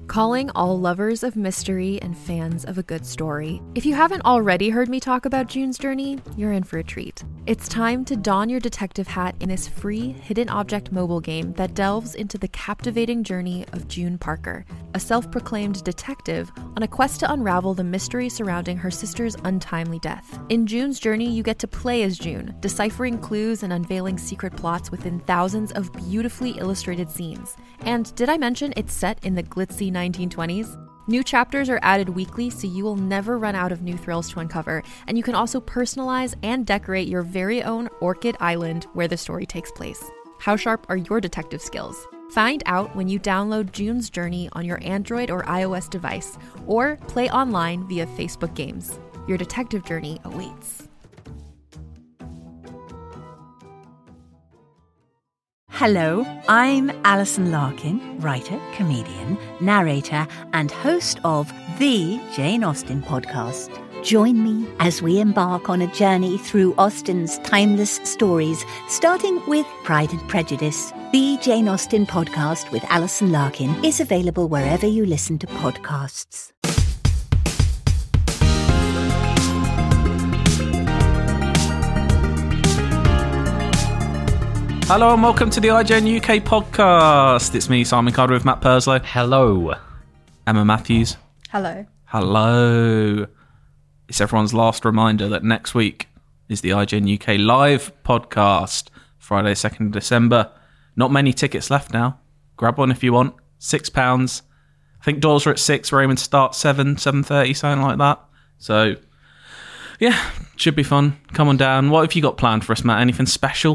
calling all lovers of mystery and fans of a good story. If you haven't already heard me talk about June's Journey, you're in for a treat. It's time to don your detective hat in this free hidden object mobile game that delves into the captivating journey of June Parker, a self-proclaimed detective on a quest to unravel the mystery surrounding her sister's untimely death. In June's Journey, you get to play as June, deciphering clues and unveiling secret plots within thousands of beautifully illustrated scenes. And did I mention it's set in the glitzy 1920s? New chapters are added weekly, so you will never run out of new thrills to uncover, and you can also personalize and decorate your very own Orchid Island where the story takes place. How sharp are your detective skills? Find out when you download June's Journey on your Android or iOS device, or play online via Facebook Games. Your detective journey awaits. Hello, I'm Alison Larkin, writer, comedian, narrator, and host of the Jane Austen podcast. Join me as we embark on a journey through Austen's timeless stories, starting with Pride and Prejudice. The Jane Austen podcast with Alison Larkin is available wherever you listen to podcasts. Hello and welcome to the IGN UK podcast. It's me, Simon Carter, with Matt Purslow. Hello. Emma Matthews. Hello. Hello. It's everyone's last reminder that next week is the IGN UK live podcast, Friday 2nd of December. Not many tickets left now. Grab one if you want. £6. I think doors are at 6, Raymond starts 7:30, something like that. So, yeah, should be fun. Come on down. What have you got planned for us, Matt? Anything special?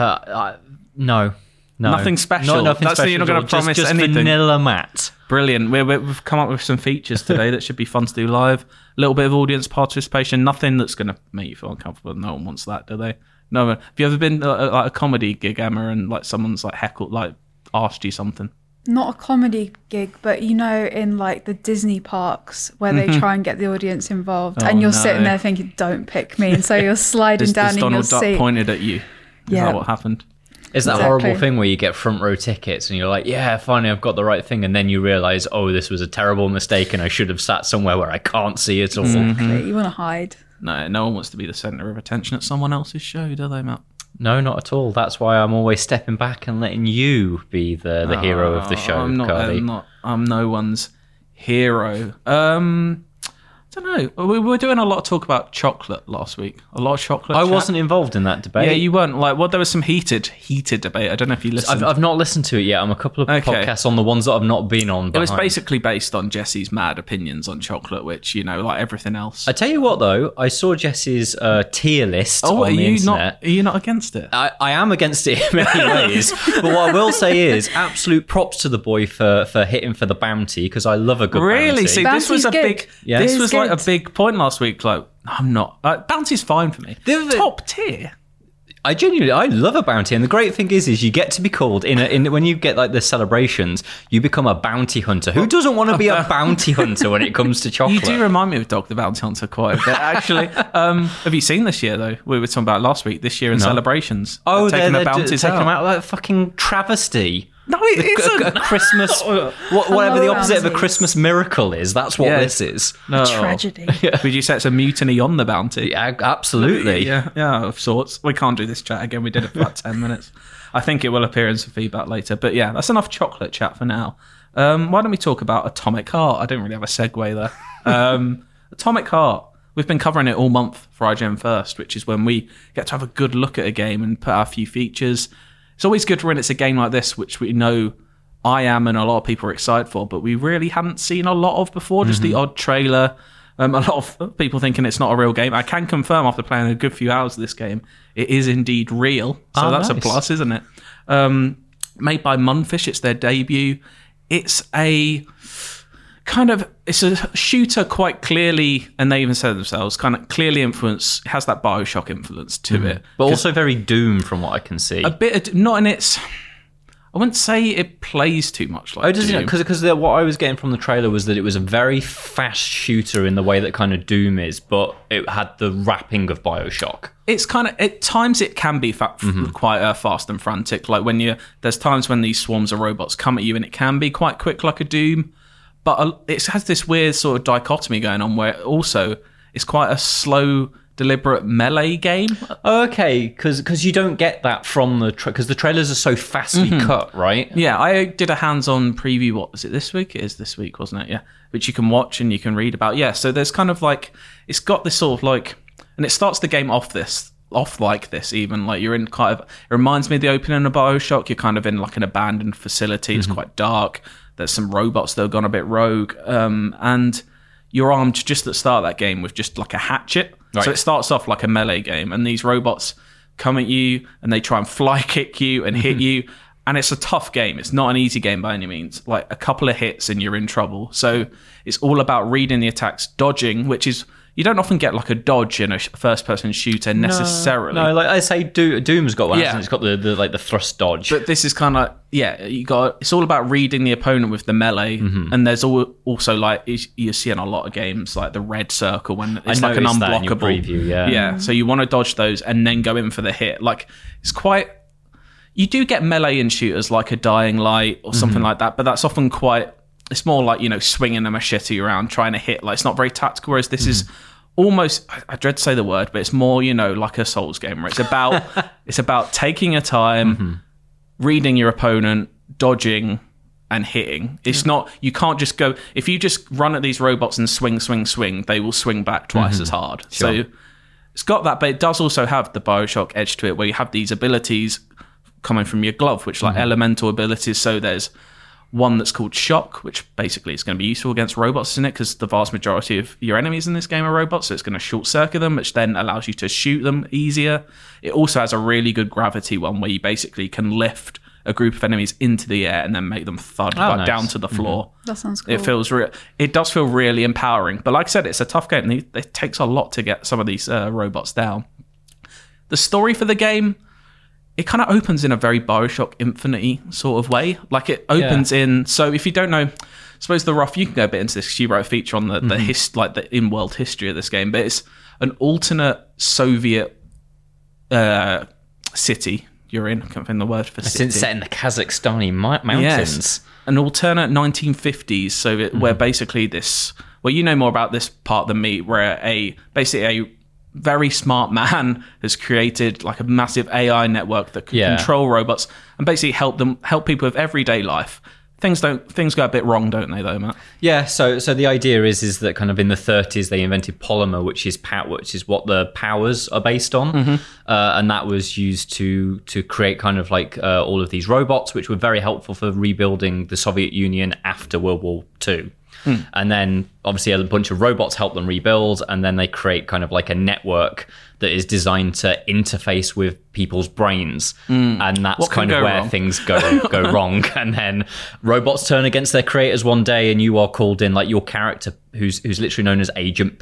No. Nothing special. Nothing That's special. you're not going to promise just anything. Vanilla Matt. Brilliant. We've come up with some features today that should be fun to do live. A little bit of audience participation. Nothing that's going to make you feel uncomfortable. No one wants that, do they? No. Have you ever been like a comedy gig, Emma, and like someone's like heckled, like asked you something? Not a comedy gig, but you know, in like the Disney parks where they try and get the audience involved, and you're sitting there thinking, "Don't pick me," and so you're sliding down in Donald your Duck seat. pointed at you. Is that what happened? It's that horrible thing where you get front row tickets and you're like, yeah, finally I've got the right thing. And then you realise, oh, this was a terrible mistake and I should have sat somewhere where I can't see it all. Exactly. You want to hide. No one wants to be the centre of attention at someone else's show, do they, Matt? No, not at all. That's why I'm always stepping back and letting you be the hero of the show, Carly. I'm no one's hero. I don't know. We were doing a lot of talk about chocolate last week. A lot of chocolate. I wasn't involved in that debate. Yeah, you weren't. There was some heated debate. I don't know if you listened. I've not listened to it yet. I'm a couple of podcasts on the ones that I've not been on. It was basically based on Jesse's mad opinions on chocolate, which, you know, like everything else. I tell you what, though, I saw Jesse's tier list on the internet. Are you not against it? I am against it in many ways. But what I will say is absolute props to the boy for hitting for the bounty, because I love a good bounty. Really? See, this was a big... Yeah. This was like a big point last week. Like, I'm not... bounty's fine for me. Top tier. I love a bounty, and the great thing is you get to be called when you get like the celebrations, you become a bounty hunter. Who doesn't want to be a bounty hunter when it comes to chocolate? You do remind me of Dog the Bounty Hunter quite a bit, actually. Have you seen this year though? We were talking about last week. This year in celebrations. Oh, they're taking the bounties out. Like a fucking travesty. No, it isn't. A Christmas, whatever the opposite of a Christmas miracle is. That's what this is. A tragedy. Would you say it's a mutiny on the bounty? Yeah, absolutely. Yeah, of sorts. We can't do this chat again. We did it for about 10 minutes. I think it will appear in some feedback later. But yeah, that's enough chocolate chat for now. Why don't we talk about Atomic Heart? I don't really have a segue there. Atomic Heart. We've been covering it all month for IGN First, which is when we get to have a good look at a game and put out a few features. It's always good when it's a game like this, which we know I am and a lot of people are excited for, but we really hadn't seen a lot of before, just the odd trailer. A lot of people thinking it's not a real game. I can confirm after playing a good few hours of this game, it is indeed real. So that's nice. A plus, isn't it? Made by Mundfish, it's their debut. It's a shooter quite clearly, and they even said themselves, kind of clearly influenced, has that BioShock influence to it. But also very Doom from what I can see. A bit, not in its... I wouldn't say it plays too much like Doom. Because what I was getting from the trailer was that it was a very fast shooter in the way that kind of Doom is, but it had the wrapping of BioShock. It's kind of, at times it can be quite fast and frantic. Like there's times when these swarms of robots come at you and it can be quite quick like a Doom. but it has this weird sort of dichotomy going on where also it's quite a slow, deliberate melee game. Okay, because you don't get that from because the trailers are so fastly cut, right? Yeah, I did a hands-on preview. What was it this week? It is this week, wasn't it? Yeah, which you can watch and you can read about. Yeah, so there's kind of like it's got this sort of like, and it starts the game off like this even, like you're in kind of, it reminds me of the opening of BioShock. You're kind of in like an abandoned facility. It's quite dark. There's some robots that have gone a bit rogue, and you're armed just at the start of that game with just like a hatchet. Right. So it starts off like a melee game, and these robots come at you and they try and fly kick you and hit you, and it's a tough game. It's not an easy game by any means. Like a couple of hits and you're in trouble. So it's all about reading the attacks, dodging, which is, you don't often get like a dodge in a first-person shooter necessarily. No, like I say, Doom's got one. Yeah. It's got the thrust dodge. But this is kind of it's all about reading the opponent with the melee, and there's also like you're seeing a lot of games like the red circle when it's like an unblockable preview. Yeah. So you want to dodge those and then go in for the hit. Like it's quite. You do get melee in shooters like a Dying Light or something like that, but that's often quite. It's more like, swinging a machete around, trying to hit. Like, it's not very tactical, whereas this is almost, I dread to say the word, but it's more, like a Souls game, where it's about taking your time, reading your opponent, dodging, and hitting. It's not, you can't just go, if you just run at these robots and swing, they will swing back twice as hard. Sure. So it's got that, but it does also have the BioShock edge to it, where you have these abilities coming from your glove, which are like elemental abilities. So there's one that's called Shock, which basically is going to be useful against robots, isn't it? Because the vast majority of your enemies in this game are robots, so it's going to short circuit them, which then allows you to shoot them easier. It also has a really good gravity one where you basically can lift a group of enemies into the air and then make them thud down to the floor. That sounds cool. It does feel really empowering. But like I said, it's a tough game. It takes a lot to get some of these robots down. The story for the game, it kind of opens in a very BioShock Infinite sort of way. Like it opens in. So if you don't know, I suppose you can go a bit into this because you wrote a feature on the in-world history of this game. But it's an alternate Soviet city you're in. I can't find the word for city. It's set in the Kazakhstani mountains. Yes. An alternate 1950s Soviet, where basically this. Well, you know more about this part than me. Where basically a very smart man has created like a massive AI network that can control robots and basically help people with everyday life. Things go a bit wrong, don't they, though, Matt? Yeah. So the idea is that kind of in the 30s they invented polymer, which is what the powers are based on, and that was used to create kind of like all of these robots, which were very helpful for rebuilding the Soviet Union after World War II. And then obviously a bunch of robots help them rebuild, and then they create kind of like a network that is designed to interface with people's brains, and that's kind of where things go wrong. And then robots turn against their creators one day, and you are called in, like your character who's literally known as Agent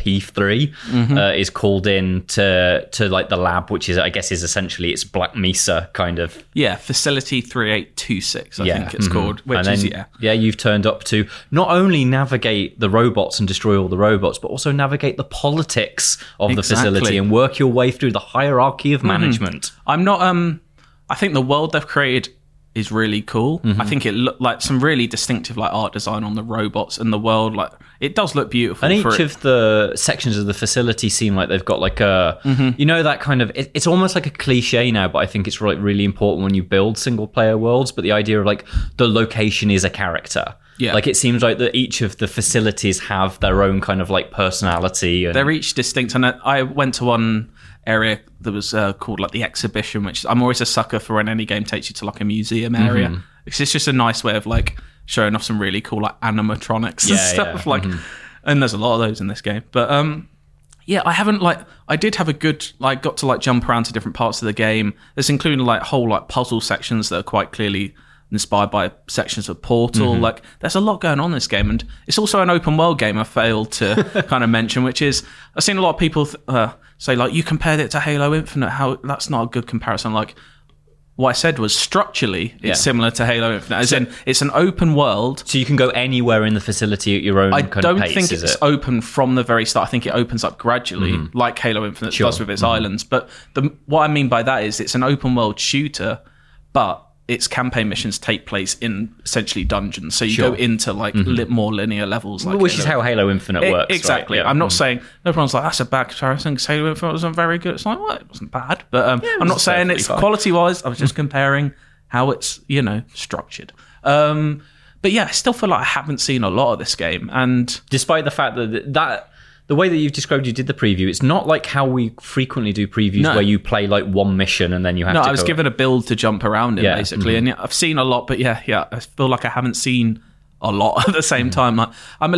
P3 is called in to like the lab, which is, I guess, is essentially it's Black Mesa kind of Facility 3826 I think it's called, which and then, you've turned up to not only navigate the robots and destroy all the robots, but also navigate the politics of the facility and work your way through the hierarchy of management. I'm not I think the world they've created is really cool. I think it looked like some really distinctive like art design on the robots and the world. Like it does look beautiful. And each of the sections of the facility seem like they've got like a, that kind of, it's almost like a cliche now, but I think it's really important when you build single player worlds. But the idea of like the location is a character. Yeah. Like it seems like that each of the facilities have their own kind of like personality. And they're each distinct. And I went to one area that was called like the exhibition, which I'm always a sucker for when any game takes you to like a museum area. Because it's just a nice way of like showing off some really cool like animatronics and stuff. And there's a lot of those in this game. But I haven't I did have a good got to jump around to different parts of the game. There's including whole puzzle sections that are quite clearly inspired by sections of Portal. There's a lot going on in this game, and it's also an open world game I failed to kind of mention, which is I've seen a lot of people say you compared it to Halo Infinite. How that's not a good comparison. What I said was structurally it's similar to Halo Infinite, as in it's an open world, so you can go anywhere in the facility at your own kind of pace. I don't think it's open from the very start. I think it opens up gradually, like Halo Infinite does with its islands. But what I mean by that is it's an open world shooter, but its campaign missions take place in essentially dungeons, so you go into like more linear levels, like which is how Halo Infinite works. Exactly. Right? Yeah. I'm not saying everyone's like that's a bad comparison because Halo Infinite wasn't very good. It's like, well, it wasn't bad, but I'm not saying it's quality wise. I was just comparing how it's structured. But yeah, I still feel like I haven't seen a lot of this game, and despite the fact that the way that you've described you did the preview, it's not like how we frequently do previews where you play like one mission and then you have to. No, I was given a build to jump around in basically, and I've seen a lot, but I feel like I haven't seen a lot at the same time. Like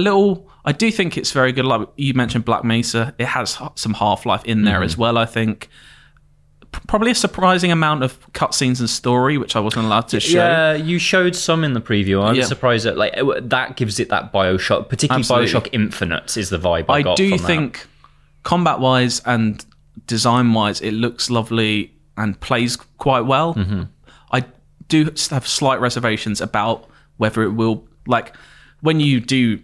I do think it's very good. Like you mentioned, Black Mesa, it has some Half-Life in there as well. I think. Probably a surprising amount of cutscenes and story, which I wasn't allowed to show. Yeah, you showed some in the preview. I was surprised that that gives it that Bioshock, particularly Bioshock Infinite is the vibe I got from that. I do think combat-wise and design-wise, it looks lovely and plays quite well. I do have slight reservations about whether it will, like, when you do,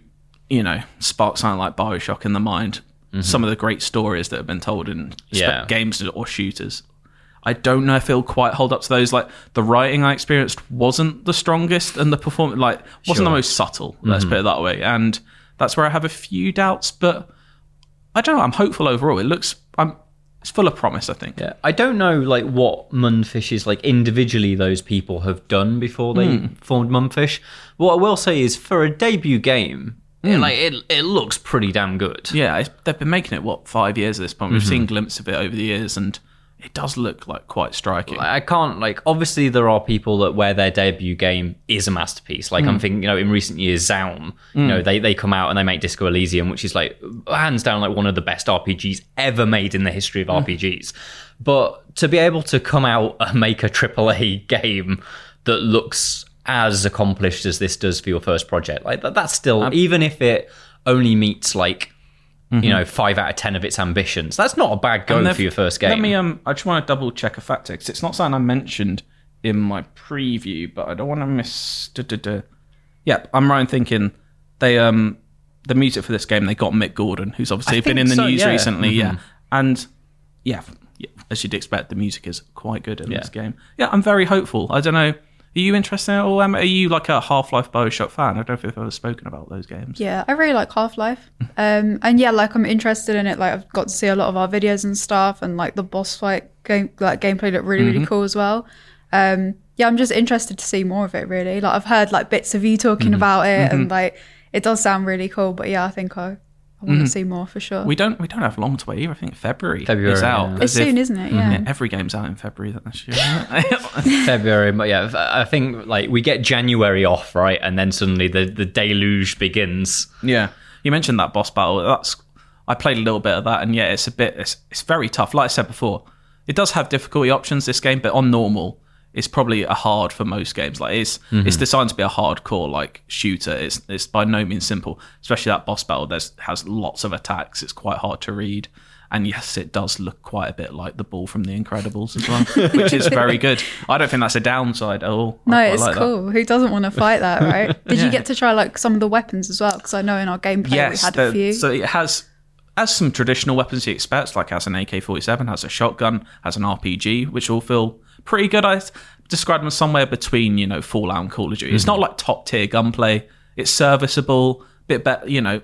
spark something like Bioshock in the mind, some of the great stories that have been told in games or shooters, I don't know if it'll quite hold up to those. Like the writing I experienced wasn't the strongest, and the performance wasn't the most subtle. Let's put it that way. And that's where I have a few doubts. But I don't know. I'm hopeful overall. It's full of promise, I think. Yeah, I don't know what Mundfish is individually. Those people have done before they formed Mundfish. What I will say is, for a debut game, it looks pretty damn good. Yeah, they've been making it 5 years at this point. We've seen glimpses of it over the years, and it does look quite striking. I can't obviously there are people that where their debut game is a masterpiece. I'm thinking, in recent years, Zaum, they come out and they make Disco Elysium, which is hands down one of the best RPGs ever made in the history of RPGs. But to be able to come out and make a AAA game that looks as accomplished as this does for your first project, that's still, even if it only meets 5 out of 10 of its ambitions, that's not a bad go for your first game. Let me I just want to double check a factor, because it's not something I mentioned in my preview, but I don't want to miss. Yep, I'm right in thinking they the music for this game, they got Mick Gordon, who's obviously been in the news recently. And as you'd expect, the music is quite good in this game. I'm very hopeful. I don't know, are you interested in it all, Emma? Are you a Half-Life Bioshock fan? I don't know if I've ever spoken about those games. Yeah, I really like Half-Life. And I'm interested in it. I've got to see a lot of our videos and stuff, and the boss fight gameplay looked really, really cool as well. I'm just interested to see more of it, really. I've heard bits of you talking about it, and it does sound really cool. But I think I want to see more for sure. We don't have long to wait either. I think February is out. Yeah. It's soon, isn't it? Yeah. Every game's out in February this year. February, but I think we get January off, right, and then suddenly the deluge begins. Yeah, you mentioned that boss battle. I played a little bit of that, and it's very tough. Like I said before, it does have difficulty options, this game, but on normal, it's probably a hard for most games. It's designed to be a hardcore shooter. It's by no means simple, especially that boss battle. Has lots of attacks. It's quite hard to read, and yes, it does look quite a bit like the ball from The Incredibles as well, which is very good. I don't think that's a downside at all. No, it's cool. That. Who doesn't want to fight that, right? Did you get to try some of the weapons as well? Because I know in our gameplay we had a few. So it has some traditional weapons you expect, has an AK-47, has a shotgun, has an RPG, which all feel pretty good. I describe them somewhere between, Fallout and Call of Duty. It's not top tier gunplay. It's serviceable, bit better,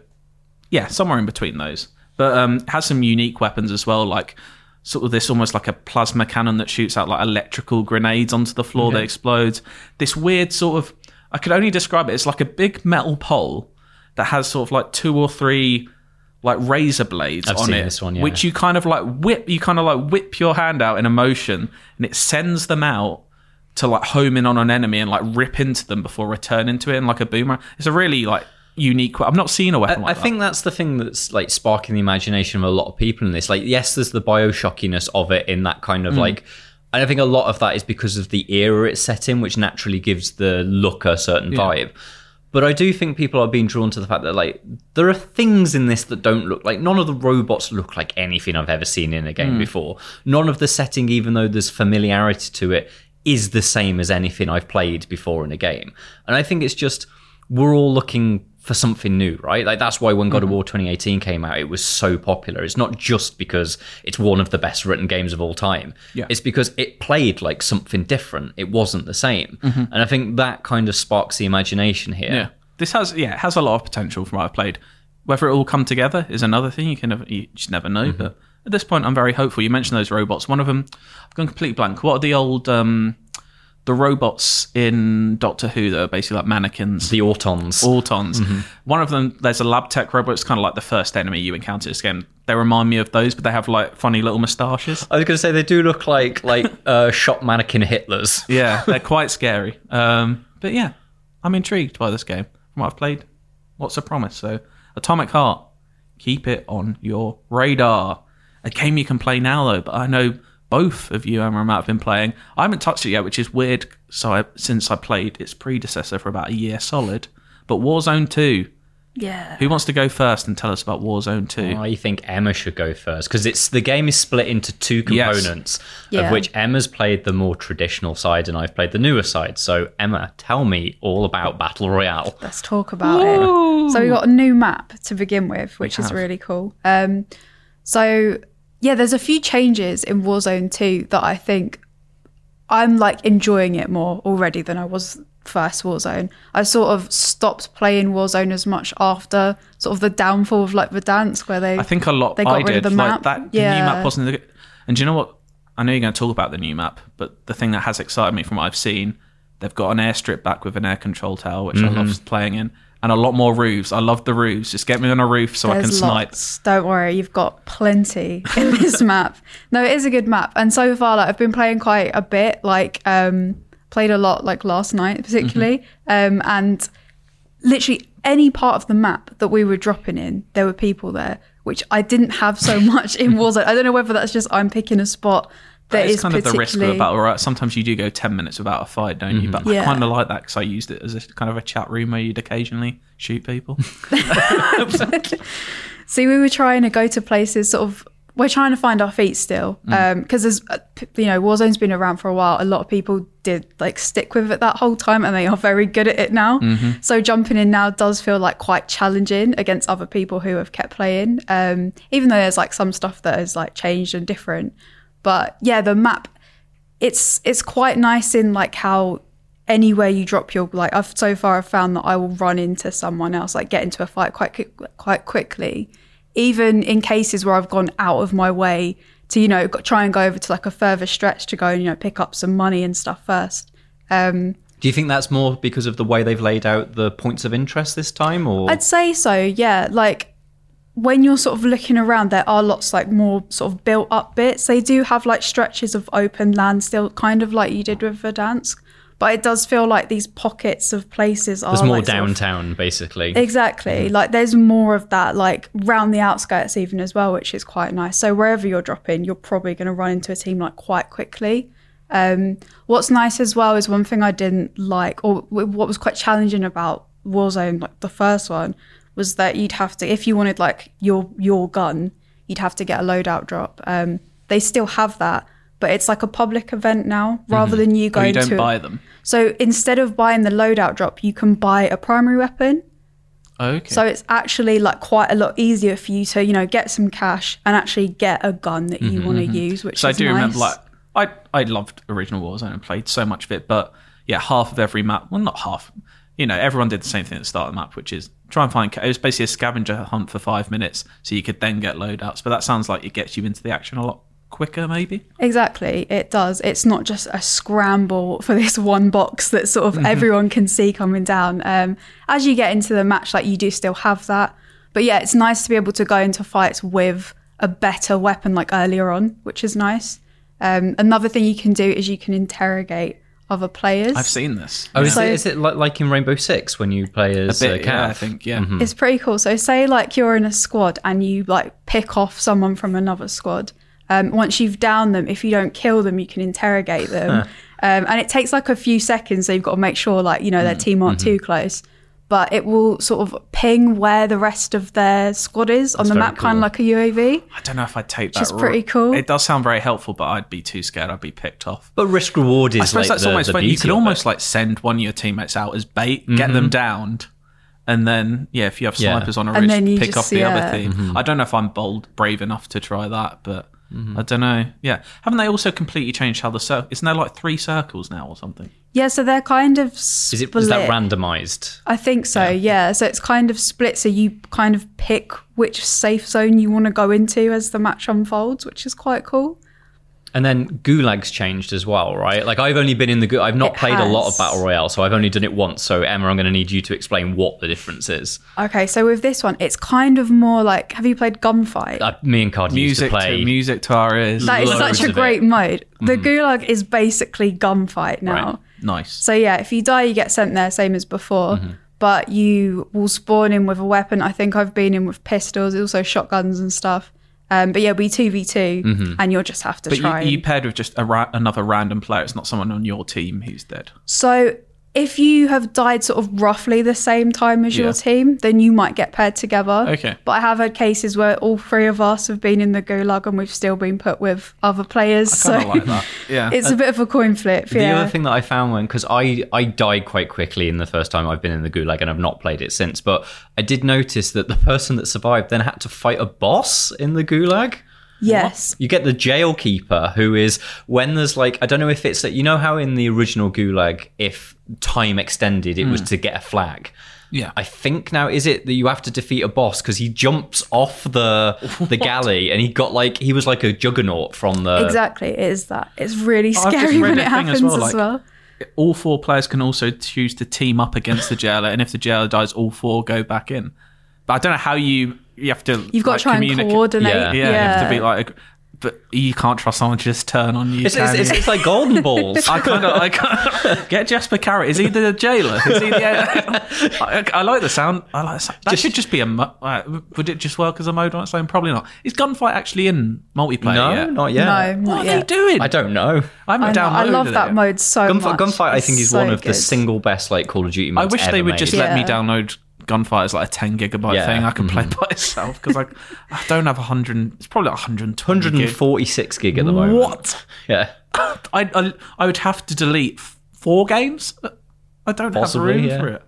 somewhere in between those. But it has some unique weapons as well, sort of this almost like a plasma cannon that shoots out electrical grenades onto the floor that explodes. This weird sort of, I could only describe it, it's like a big metal pole that has sort of 2 or 3 razor blades on it, this one, which you kind of whip. You kind of whip your hand out in a motion, and it sends them out to home in on an enemy and rip into them before returning to it in a boomerang. It's a really unique. I've not seen a weapon like that. I think that's the thing that's sparking the imagination of a lot of people in this. Yes, there's the Bioshockiness of it in that kind of and I think a lot of that is because of the era it's set in, which naturally gives the look a certain vibe. But I do think people are being drawn to the fact that there are things in this that don't look none of the robots look like anything I've ever seen in a game before. None of the setting, even though there's familiarity to it, is the same as anything I've played before in a game. And I think it's just we're all looking for something new, right? Like that's why when God of War 2018 came out, it was so popular. It's not just because it's one of the best written games of all time. Yeah. It's because it played like something different. It wasn't the same. And I think that kind of sparks the imagination here. Yeah. This has a lot of potential from what I've played. Whether it all come together is another thing. You just never know. But at this point, I'm very hopeful. You mentioned those robots. One of them, I've gone completely blank. What are the old the robots in Doctor Who that are basically like mannequins? The Autons. One of them, there's a lab tech robot. It's kind of like the first enemy you encounter in this game. They remind me of those, but they have like funny little moustaches. I was going to say they do look like shop mannequin Hitlers. Yeah, they're quite scary. But yeah, I'm intrigued by this game. From what I've played, what's the promise? So Atomic Heart, keep it on your radar. A game you can play now though, but I know both of you, Emma and Matt, have been playing. I haven't touched it yet, which is weird. Since I played its predecessor for about a year solid, but Warzone 2. Yeah. Who wants to go first and tell us about Warzone 2? I think Emma should go first because the game is split into two components, Yeah. of which Emma's played the more traditional side and I've played the newer side. So Emma, tell me all about Battle Royale. Let's talk about it. So we got a new map to begin with, which is really cool. So yeah, there's a few changes in Warzone 2 that I think I'm like enjoying it more already than I was first Warzone. I sort of stopped playing Warzone as much after sort of the downfall of like Verdansk, where they I think a lot they got I rid did. of the Like map. that, the new map wasn't the, and do you know what? I know you're going to talk about the new map, but the thing that has excited me from what I've seen, they've got an airstrip back with an air control tower, which I love playing in, and a lot more roofs. I love the roofs. Just get me on a roof so I can snipe. Lots. Don't worry, you've got plenty in this map. No, it is a good map, and so far like I've been playing quite a bit. Like played a lot like last night particularly, and literally any part of the map that we were dropping in, there were people there, which I didn't have so much in Warzone. I don't know whether that's just I'm picking a spot that is kind of the risk of a particularly... battle royale. Sometimes you do go 10 minutes without a fight, don't you? But I Yeah. kind of like that because I used it as a kind of a chat room where you'd occasionally shoot people. See, we were trying to go to places sort of, we're trying to find our feet still. Because there's, Warzone's been around for a while. A lot of people did like stick with it that whole time and they are very good at it now. So jumping in now does feel like quite challenging against other people who have kept playing. Even though there's like some stuff that has like changed and different. But yeah, the map, it's quite nice in like how anywhere you drop your, like I've found that I will run into someone else, like get into a fight quite quickly, even in cases where I've gone out of my way to, try and go over to like a further stretch to go and, pick up some money and stuff first. Do you think that's more because of the way they've laid out the points of interest this time, or? I'd say so, yeah. Like when you're sort of looking around, there are lots like more sort of built up bits. They do have like stretches of open land still, kind of like you did with Verdansk. But it does feel like these pockets of places are... There's more like downtown, basically. Exactly. Like there's more of that, like round the outskirts even as well, which is quite nice. So wherever you're dropping, you're probably going to run into a team like quite quickly. What's nice as well is one thing I didn't like, or what was quite challenging about Warzone, like the first one, was that you'd have to, if you wanted like your gun, you'd have to get a loadout drop. They still have that. But it's like a public event now, rather than you going to... you don't buy them? So instead of buying the loadout drop, you can buy a primary weapon. Okay. So it's actually like quite a lot easier for you to, get some cash and actually get a gun that you want to use, which So is I do nice. remember, like, I loved original Warzone and played so much of it, but yeah, half of every map, well, not half, everyone did the same thing at the start of the map, which is try and find, it was basically a scavenger hunt for 5 minutes, so you could then get loadouts, but that sounds like it gets you into the action a lot quicker, maybe. Exactly, it does. It's not just a scramble for this one box that sort of everyone can see coming down. As you get into the match, like you do still have that. But yeah, it's nice to be able to go into fights with a better weapon like earlier on, which is nice. Another thing you can do is you can interrogate other players. I've seen this. Oh, Yeah. is it like in Rainbow Six when you play as A bit, Cav? yeah, I think, yeah. It's pretty cool. So say like you're in a squad and you like pick off someone from another squad. Once you've downed them, if you don't kill them, you can interrogate them. And it takes like a few seconds, so you've got to make sure like, their team aren't too close. But it will sort of ping where the rest of their squad is on the very map, kind cool. of like a UAV. I don't know if I'd take that. Which is pretty cool. It does sound very helpful, but I'd be too scared. I'd be picked off. But risk reward is I suppose like that's the almost fun. You beauty could of almost it. like send one of your teammates out as bait, get them downed, And then, if you have Yeah. snipers on a And ridge, then you pick just off the see other a- team. I don't know if I'm brave enough to try that, but I don't know. Yeah. Haven't they also completely changed how the circle... Isn't there like 3 circles now or something? Yeah, so they're kind of Is split. that randomized? I think so, yeah. So it's kind of split, so you kind of pick which safe zone you want to go into as the match unfolds, which is quite cool. And then Gulag's changed as well, right? Like I've only been in the I've not It played a lot of has. Battle Royale, so I've only done it once. So Emma, I'm going to need you to explain what the difference is. Okay, so with this one, it's kind of more like, have you played Gunfight? Me and Cardi used to play. Music to our ears. That is loads such a of great it. mode. The Gulag is basically Gunfight now. Right. Nice. So yeah, if you die, you get sent there, same as before. But you will spawn in with a weapon. I think I've been in with pistols, also shotguns and stuff. But yeah, we 2v2, and you'll just have to But try. you paired with just another random player. It's not someone on your team who's dead. So if you have died sort of roughly the same time as Yeah. your team, then you might get paired together. Okay. But I have had cases where all 3 of us have been in the Gulag and we've still been put with other players. I So kind of like that. Yeah. it's a bit of a coin flip. The Yeah. other thing that I found because I died quite quickly in the first time I've been in the Gulag and I've not played it since, but I did notice that the person that survived then had to fight a boss in the Gulag. Yes. You get the jail keeper, who is when there's like, I don't know if it's that, you know how in the original Gulag, if time extended, it was to get a flag. Yeah. I think now, is it that you have to defeat a boss because he jumps off the galley and he was like a juggernaut from the... Exactly. It is that. It's really I've just scary read when a it thing as happens well, as like- well. All 4 players can also choose to team up against the jailer, and if the jailer dies, all 4 go back in. But I don't know how you have to. You've got like, to try and communicate. coordinate. Yeah. Yeah, you have to be like, but you can't trust someone to just turn on you. It's can you? like golden balls. I kind of get Jasper Carrot. Is he the jailer? Is he the? I like the sound. I like the sound. That should just be a. Would it just work as a mode on its own? Probably not. Is Gunfight actually in multiplayer No, yet? not yet. No, What not are yet. they doing? I don't know. I haven't I know. downloaded I love it that yet. mode so much. Gunfight, I think, It's is one so of the good. single best like Call of Duty modes I wish they ever would just made. let me Yeah. download Gunfight as like a 10 gigabyte Yeah. thing I can play by itself because I don't have 100. It's probably like 120 gig. 146 gig at the moment. What? Yeah. I would have to delete 4 games. I don't Possibly, have room yeah. for it.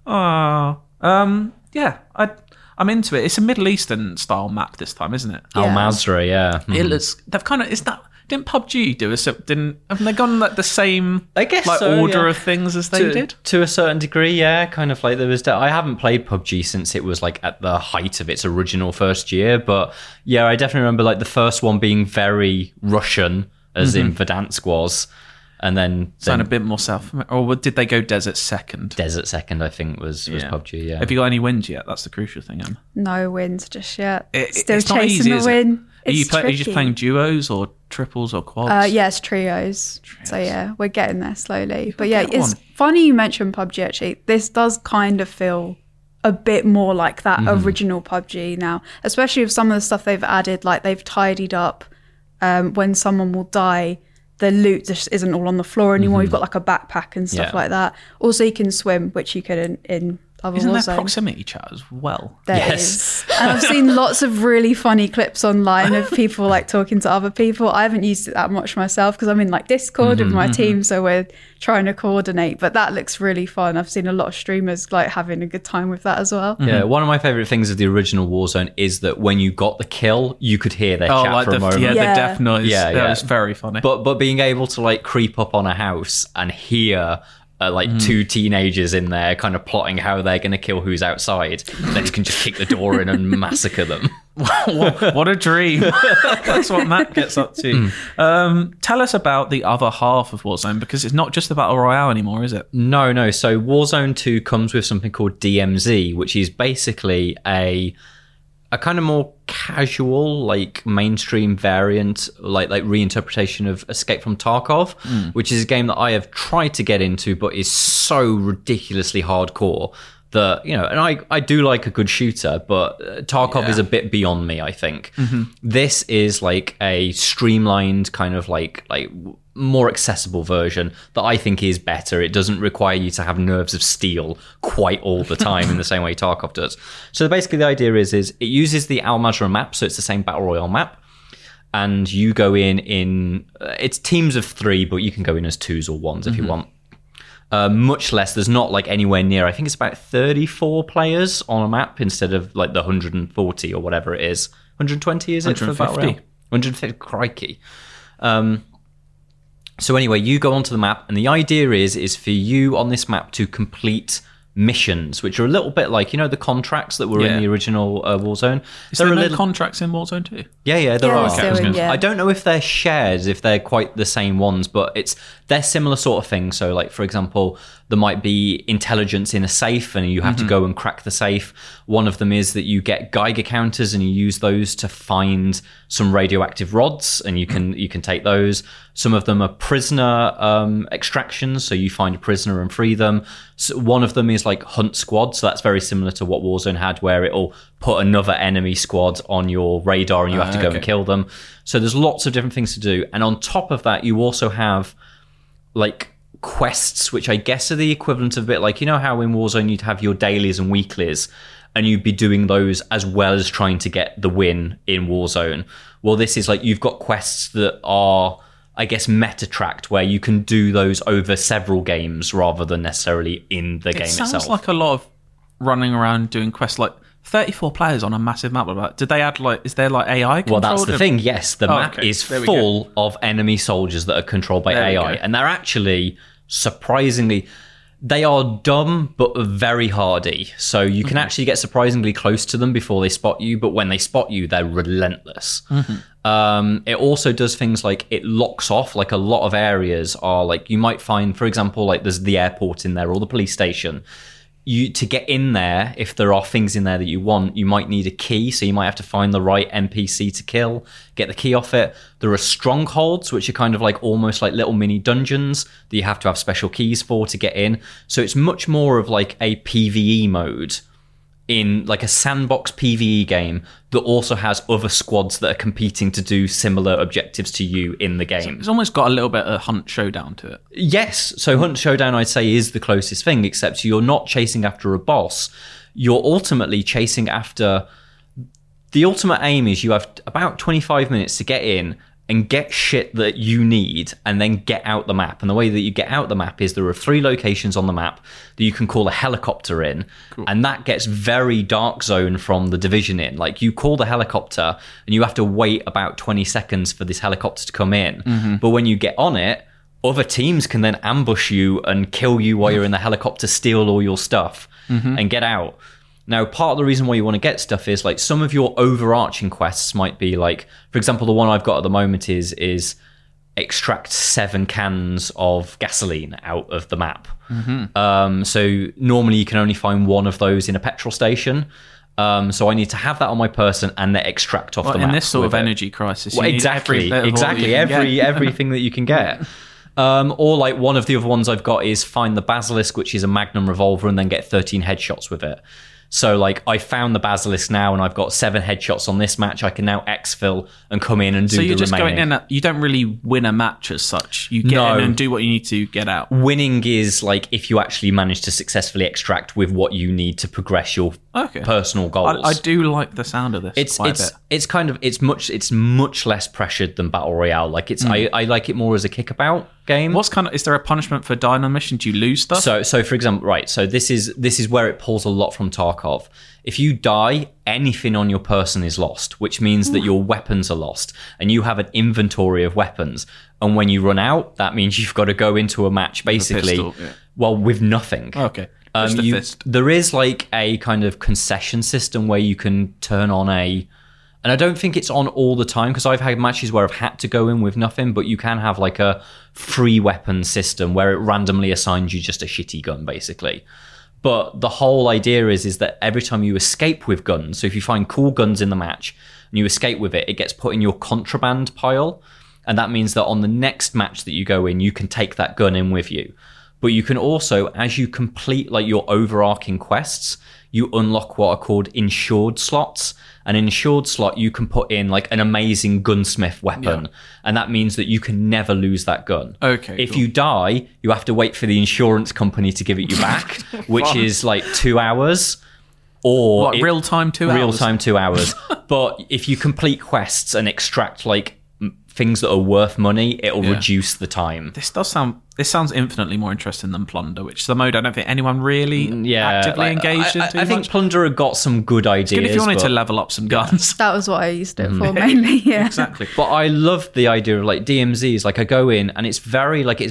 Yeah. I'm into it. It's a Middle Eastern style map this time, isn't it? Al Yeah. Mazrah, yeah. It looks. They've kind of. Is that? Didn't PUBG do a? Haven't they gone like the same? I guess like so, order yeah. of things as they did. To a certain degree, yeah. Kind of like there was. I haven't played PUBG since it was like at the height of its original first year, but yeah, I definitely remember like the first one being very Russian, as in Verdansk was, and then Sound a bit more South. Or did they go Desert second? Desert Second, I think was PUBG. Yeah. Have you got any wins yet? That's the crucial thing. Em. No wins just yet. It's Still not chasing easy, the is it? win. Are you, It's are you just tricky. playing duos or triples or quads? Yes, trios. So yeah, we're getting there slowly. But yeah, get it's one. funny you mentioned PUBG actually. This does kind of feel a bit more like that original PUBG now, especially with some of the stuff they've added, like they've tidied up when someone will die, the loot just isn't all on the floor anymore. You've got like a backpack and stuff Yeah. like that. Also, you can swim, which you could in other Isn't there Warzone. proximity chat as well? There Yes. is. And I've seen lots of really funny clips online of people like talking to other people. I haven't used it that much myself because I'm in like Discord with my team, so we're trying to coordinate. But that looks really fun. I've seen a lot of streamers like having a good time with that as well. Yeah, one of my favorite things of the original Warzone is that when you got the kill, you could hear their Oh, chat like for a moment. the Yeah. death noise. Yeah, that yeah. was very funny. But being able to like creep up on a house and hear like 2 teenagers in there kind of plotting how they're going to kill who's outside, then you can just kick the door in and massacre them. what a dream. That's what Matt gets up to. Tell us about the other half of Warzone, because it's not just the Battle Royale anymore, is it? No. So Warzone 2 comes with something called DMZ, which is basically a kind of more casual, like mainstream variant, like reinterpretation of Escape from Tarkov, which is a game that I have tried to get into, but is so ridiculously hardcore that, you know, and I do like a good shooter, but Tarkov is a bit beyond me, I think. This is like a streamlined kind of like more accessible version that I think is better. It doesn't require you to have nerves of steel quite all the time in the same way Tarkov does. So basically the idea is it uses the Al Mazrah map, so it's the same Battle Royale map, and you go in it's teams of 3, but you can go in as 2s or 1s if you want. Much less, there's not like anywhere near, I think it's about 34 players on a map instead of like the 140 or whatever it is. 120 is it? 150. 150, crikey. So anyway, you go onto the map, and the idea is for you on this map to complete missions, which are a little bit like, the contracts that were in the original Warzone. Is there no contracts in Warzone too? Yeah, there are. Okay. I don't know if they're shared, if they're quite the same ones, but they're similar sort of things. So, like, for example, there might be intelligence in a safe, and you have to go and crack the safe. One of them is that you get Geiger counters, and you use those to find some radioactive rods, and you can take those. Some of them are prisoner extractions, so you find a prisoner and free them. So one of them is like hunt squad, so that's very similar to what Warzone had, where it'll put another enemy squad on your radar and you have to go and kill them. So there's lots of different things to do. And on top of that, you also have like quests, which I guess are the equivalent of a bit like, how in Warzone you'd have your dailies and weeklies, and you'd be doing those as well as trying to get the win in Warzone. Well, this is like, you've got quests that are, I guess, meta-tracked, where you can do those over several games rather than necessarily in the game itself. It sounds like a lot of running around doing quests, like 34 players on a massive map. Did they add, is there AI control? Well, that's the thing, yes. The map is full of enemy soldiers that are controlled by AI. And they're actually surprisingly... They are dumb, but very hardy. So you can actually get surprisingly close to them before they spot you, but when they spot you, they're relentless. It also does things like it locks off, like a lot of areas are like, you might find, for example, like there's the airport in there or the police station. To get in there, if there are things in there that you want, you might need a key, so you might have to find the right NPC to kill, get the key off it. There are strongholds, which are kind of like almost like little mini dungeons that you have to have special keys for to get in. So it's much more of like a PvE mode in like a sandbox PvE game that also has other squads that are competing to do similar objectives to you in the game. It's almost got a little bit of Hunt Showdown to it. Yes, so Hunt Showdown I'd say is the closest thing, except you're not chasing after a boss. You're ultimately chasing after... The ultimate aim is you have about 25 minutes to get in and get shit that you need and then get out the map. And the way that you get out the map is there are 3 locations on the map that you can call a helicopter in. Cool. And that gets very Dark Zone from the Division in. Like, you call the helicopter and you have to wait about 20 seconds for this helicopter to come in. But when you get on it, other teams can then ambush you and kill you while you're in the helicopter, steal all your stuff and get out. Now, part of the reason why you want to get stuff is, like, some of your overarching quests might be, like, for example, the one I've got at the moment is extract 7 cans of gasoline out of the map. So normally you can only find one of those in a petrol station. So I need to have that on my person and then extract off the map. In this sort of energy crisis, well, exactly everything that you can get. Or like one of the other ones I've got is find the Basilisk, which is a Magnum revolver, and then get 13 headshots with it. So, like, I found the Basilisk now, and I've got 7 headshots on this match. I can now exfil and come in and do the remaining. So you're just going in. You don't really win a match as such. You get in and do what you need to get out. Winning is like if you actually manage to successfully extract with what you need to progress your personal goals. I do like the sound of this. It's much less pressured than Battle Royale. Like I like it more as a kickabout game. Is there a punishment for dying on a mission? Do you lose stuff? So for example, right. So this is where it pulls a lot from Tarkov. If you die, anything on your person is lost, which means that your weapons are lost, and you have an inventory of weapons. And when you run out, that means you've got to go into a match basically, with nothing. Okay. There is like a kind of concession system where you can turn on and I don't think it's on all the time, because I've had matches where I've had to go in with nothing, but you can have like a free weapon system where it randomly assigns you just a shitty gun, basically. But the whole idea is that every time you escape with guns, so if you find cool guns in the match and you escape with it, it gets put in your contraband pile. And that means that on the next match that you go in, you can take that gun in with you. But you can also, as you complete like your overarching quests, you unlock what are called insured slots. An insured slot you can put in like an amazing gunsmith weapon, and that means that you can never lose that gun. Okay. If you die, you have to wait for the insurance company to give it you back, which is like 2 hours. Or real time 2 hours? Real time 2 hours. But if you complete quests and extract like things that are worth money, it'll Yeah. reduce the time. This sounds infinitely more interesting than Plunder, which is the mode I don't think anyone really actively engaged in too I think much. Plunderer got some good ideas. Good if you wanted but- to level up some guns. That was what I used it for mainly. Yeah. Exactly. But I love the idea of like DMZs. Like I go in and it's very like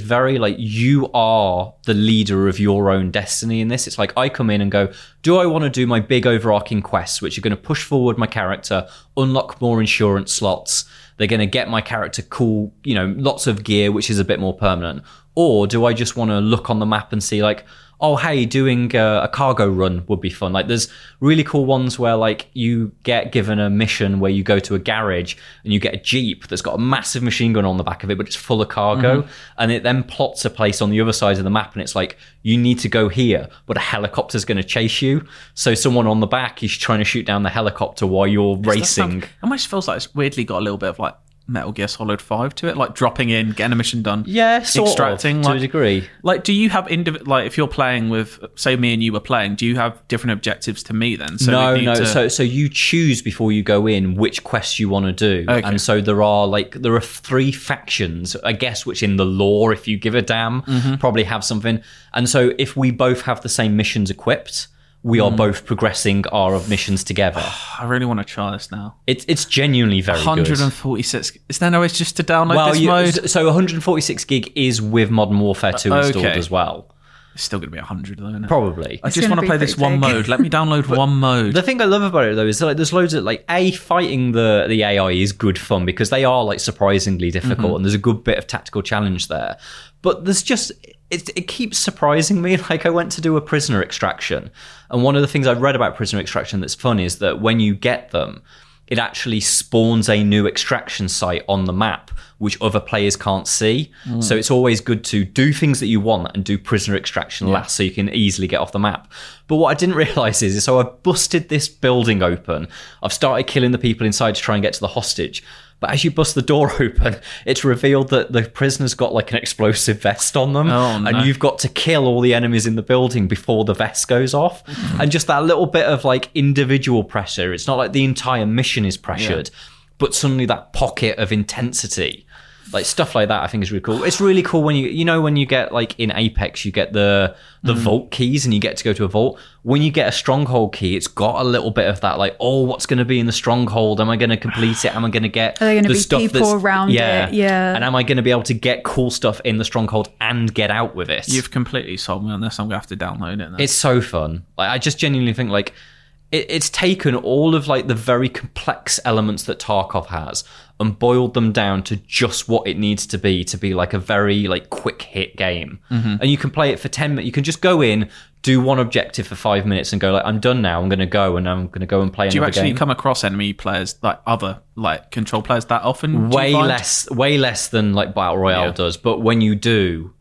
you are the leader of your own destiny in this. It's like I come in and go, do I want to do my big overarching quests, which are going to push forward my character, unlock more insurance slots. They're going to get my character cool, lots of gear, which is a bit more permanent. Or do I just want to look on the map and see like, oh, hey, doing a cargo run would be fun. Like there's really cool ones where like you get given a mission where you go to a garage and you get a Jeep that's got a massive machine gun on the back of it, but it's full of cargo. And it then plots a place on the other side of the map and it's like, you need to go here, but a helicopter's going to chase you. So someone on the back is trying to shoot down the helicopter while you're racing. It almost feels like it's weirdly got a little bit of like Metal Gear Solid 5 to it, like dropping in, getting a mission done. Yeah, sort extracting of, to a degree. Like, do you have like if you're playing with, say, me and you were playing, do you have different objectives to me then? So No. So you choose before you go in which quests you want to do, Okay. and so there are 3 factions, I guess, which in the lore, if you give a damn, probably have something. And so if we both have the same missions equipped, we are both progressing our missions together. I really want to try this now. It's genuinely very good. 146. Is there no way just to download this mode? So 146 gig is with Modern Warfare 2 installed okay. as well. It's still going to be 100 though, isn't it? Probably. I It's just gonna want to be play this pretty one big. mode. Let me download one mode. The thing I love about it though is that, like, there's loads of like fighting the AI is good fun because they are like surprisingly difficult and there's a good bit of tactical challenge there. But there's just it keeps surprising me. Like I went to do a prisoner extraction, and one of the things I've read about prisoner extraction that's fun is that when you get them, it actually spawns a new extraction site on the map, which other players can't see. So it's always good to do things that you want and do prisoner extraction last so you can easily get off the map. But what I didn't realise is, so I've busted this building open. I've started killing the people inside to try and get to the hostage. But as you bust the door open, it's revealed that the prisoner's got like an explosive vest on them. Oh, no. And you've got to kill all the enemies in the building before the vest goes off. And just that little bit of like individual pressure. It's not like the entire mission is pressured, but suddenly that pocket of intensity. Like stuff like that I think is really cool. It's really cool when when you get like in Apex you get the vault keys and you get to go to a vault. When you get a stronghold key, it's got a little bit of that like, oh, what's going to be in the stronghold? Am I going to complete it? Am I going to get Are there going to the be stuff people that's- around it? Yeah. And am I going to be able to get cool stuff in the stronghold and get out with it? You've completely sold me on this. I'm going to have to download it now. It's so fun. Like I just genuinely think like it's taken all of like the very complex elements that Tarkov has and boiled them down to just what it needs to be like a very like quick hit game. And you can play it for 10 minutes. You can just go in, do one objective for 5 minutes and go like, I'm done now. I'm going to go and play Do you another actually game. come across enemy players, like other like control players that often? do way you find? less than like Battle Royale Yeah. does, but when you do,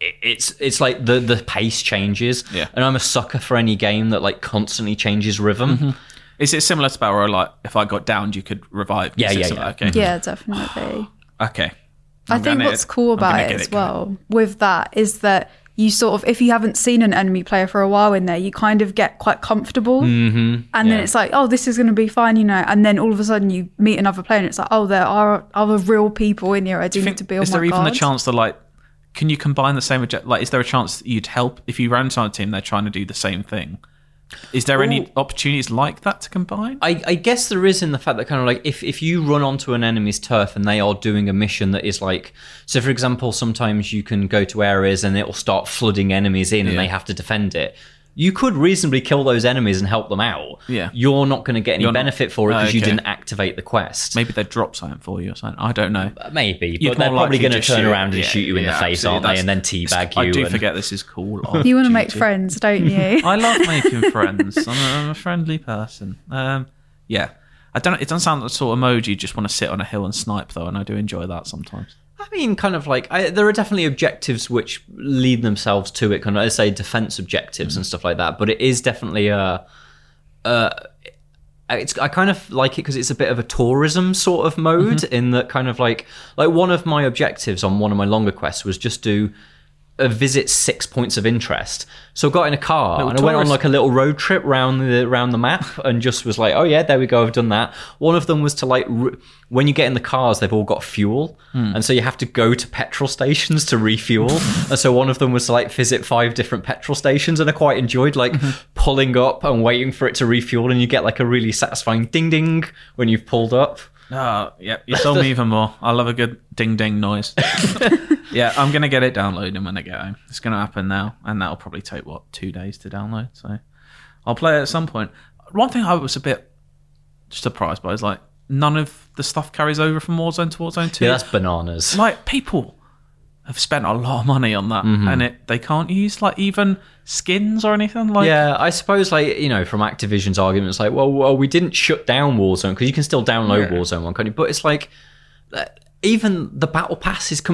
it's like the pace changes. Yeah. And I'm a sucker for any game that like constantly changes rhythm. Is it similar to Battle Royale? Like if I got downed, you could revive me? Yeah, Is it yeah, similar? yeah. Okay. Yeah, definitely. Okay. I I'm think gonna- what's cool I'm about gonna it get as it well with that is that you sort of, if you haven't seen an enemy player for a while in there, you kind of get quite comfortable. And then it's like, oh, this is going to be fine, And then all of a sudden you meet another player and it's like, oh, there are other real people in here. I do need to be on Is my there even guard. the chance that like, can you combine the same object? Like, is there a chance that you'd help if you ran into a team they're trying to do the same thing? Is there any opportunities like that to combine? I guess there is in the fact that kind of like if you run onto an enemy's turf and they are doing a mission that is like, so for example, sometimes you can go to areas and it will start flooding enemies in and they have to defend it. You could reasonably kill those enemies and help them out. Yeah. You're not going to get any You're not- benefit for it because you Okay. didn't activate the quest. Maybe they'd drop something for you or something. I don't know. Maybe, You'd but they're more probably likely going to just turn shoot- around and yeah, shoot you in the yeah, face, absolutely. aren't they? And then teabag you. I do and- forget this is cool. You want to make Duty. friends, don't you? I love making friends. I'm a friendly person. Yeah. I don't. It doesn't sound like the sort of mode you just want to sit on a hill and snipe, though, and I do enjoy that sometimes. I mean, kind of like there are definitely objectives which lead themselves to it, kind of, let's say, defense objectives and stuff like that. But it is definitely I kind of like it because it's a bit of a tourism sort of mode in that kind of like one of my objectives on one of my longer quests was just do visit 6 points of interest. So I got in a car Little and I went on tourist. like a little road trip around the map and just was like, oh yeah, there we go, I've done that. One of them was to like, when you get in the cars, they've all got fuel. And so you have to go to petrol stations to refuel. And so one of them was to like visit 5 different petrol stations, and I quite enjoyed like pulling up and waiting for it to refuel, and you get like a really satisfying ding ding when you've pulled up. Oh, yeah, you sold me even more. I love a good ding ding noise. Yeah, I'm going to get it downloaded when I get home. It's going to happen now, and that'll probably take, 2 days to download, so I'll play it at some point. One thing I was a bit surprised by is, like, none of the stuff carries over from Warzone to Warzone 2. Yeah, that's bananas. Like, people have spent a lot of money on that, and they can't use, like, even skins or anything. Like, yeah, I suppose, like, you know, from Activision's arguments, like, well, we didn't shut down Warzone, because you can still download Warzone 1, can't you? But it's like, even the battle pass is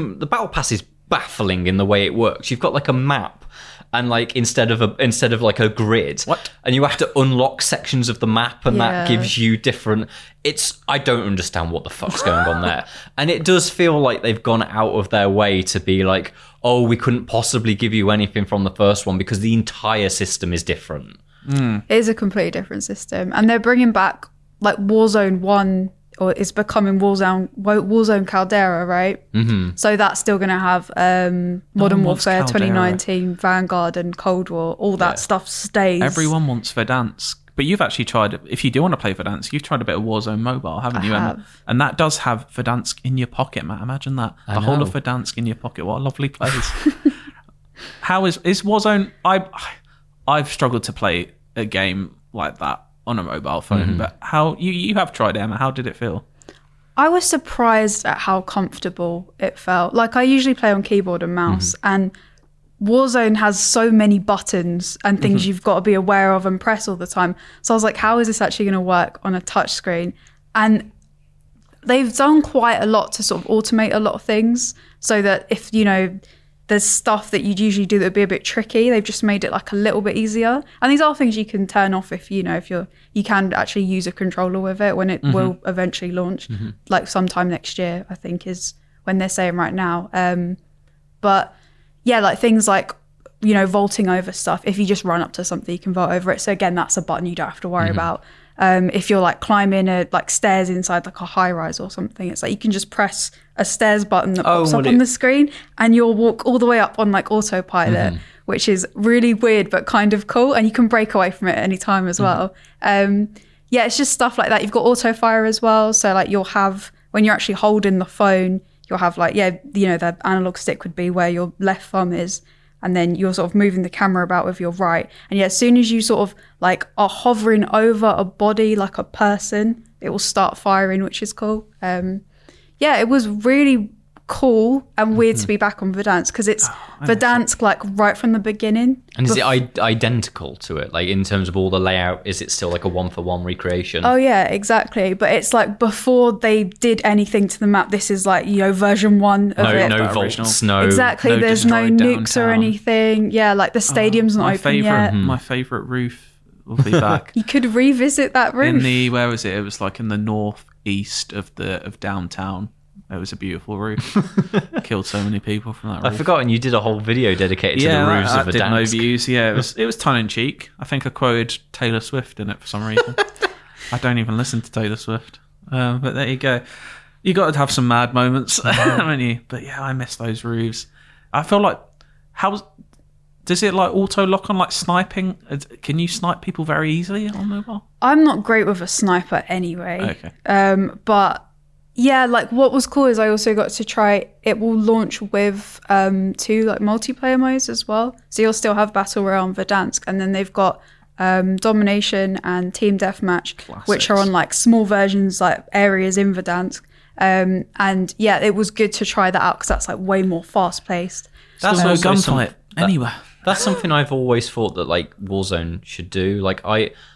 baffling in the way it works. You've got like a map, and like instead of like a grid, and you have to unlock sections of the map, and that gives you different. I don't understand what the fuck's going on there, and it does feel like they've gone out of their way to be like, oh, we couldn't possibly give you anything from the first one because the entire system is different. It is a completely different system, and they're bringing back like Warzone 1, or it's becoming Warzone Caldera, right? Mm-hmm. So that's still going to have Modern Warfare 2019, Vanguard and Cold War. All that stuff stays. Everyone wants Verdansk. But you've actually tried, if you do want to play Verdansk, you've tried a bit of Warzone Mobile, haven't you? And that does have Verdansk in your pocket, Matt. Imagine that. The whole of Verdansk in your pocket. What a lovely place. How is Warzone... I've struggled to play a game like that on a mobile phone, but how you have tried it, Emma. How did it feel? I was surprised at how comfortable it felt. Like, I usually play on keyboard and mouse, and Warzone has so many buttons and things you've got to be aware of and press all the time. So I was like, how is this actually going to work on a touch screen? And they've done quite a lot to sort of automate a lot of things, so that if, you know, there's stuff that you'd usually do that would be a bit tricky, they've just made it like a little bit easier. And these are things you can turn off if, you know, you can actually use a controller with it when it will eventually launch, like sometime next year, I think is when they're saying right now. But yeah, like things like, you know, vaulting over stuff. If you just run up to something, you can vault over it. So again, that's a button you don't have to worry about. If you're like climbing like stairs inside like a high rise or something, it's like you can just press a stairs button that pops up on the screen, and you'll walk all the way up on like autopilot, which is really weird but kind of cool, and you can break away from it at any time as well. Yeah, it's just stuff like that. You've got auto fire as well, so like you'll have, when you're actually holding the phone, you'll have like, you know, the analog stick would be where your left thumb is, and then you're sort of moving the camera about with your right. And yeah, as soon as you sort of like are hovering over a body, like a person, it will start firing, which is cool. Yeah, it was really cool and weird to be back on Verdansk, because it's Verdansk like right from the beginning. And is it identical to it? Like in terms of all the layout, is it still like a 1-for-1 recreation? Oh yeah, exactly. But it's like before they did anything to the map, this is like, you know, version 1 of it. No vaults, no... Exactly, there's no nukes downtown or anything. Yeah, like the stadium's not open yet. My favourite roof will be back. You could revisit that roof. Where was it? It was like in the northeast of downtown. It was a beautiful roof. Killed so many people from that roof. I've forgotten you did a whole video dedicated to the roofs of Verdansk. Did no views. Yeah, it was tongue in cheek. I think I quoted Taylor Swift in it for some reason. I don't even listen to Taylor Swift. But there you go. You got to have some mad moments, haven't you? But yeah, I miss those roofs. I feel like, does it like auto lock on like sniping? Can you snipe people very easily on mobile? I'm not great with a sniper anyway. Okay. But yeah, like what was cool is I also got to try, it will launch with 2 like multiplayer modes as well. So you'll still have Battle Royale and Verdansk, and then they've got Domination and Team Deathmatch, which are on like small versions, like areas in Verdansk. And yeah, it was good to try that out because that's like way more fast paced. That's no gunfight anywhere. That's something I've always thought that like Warzone should do. Like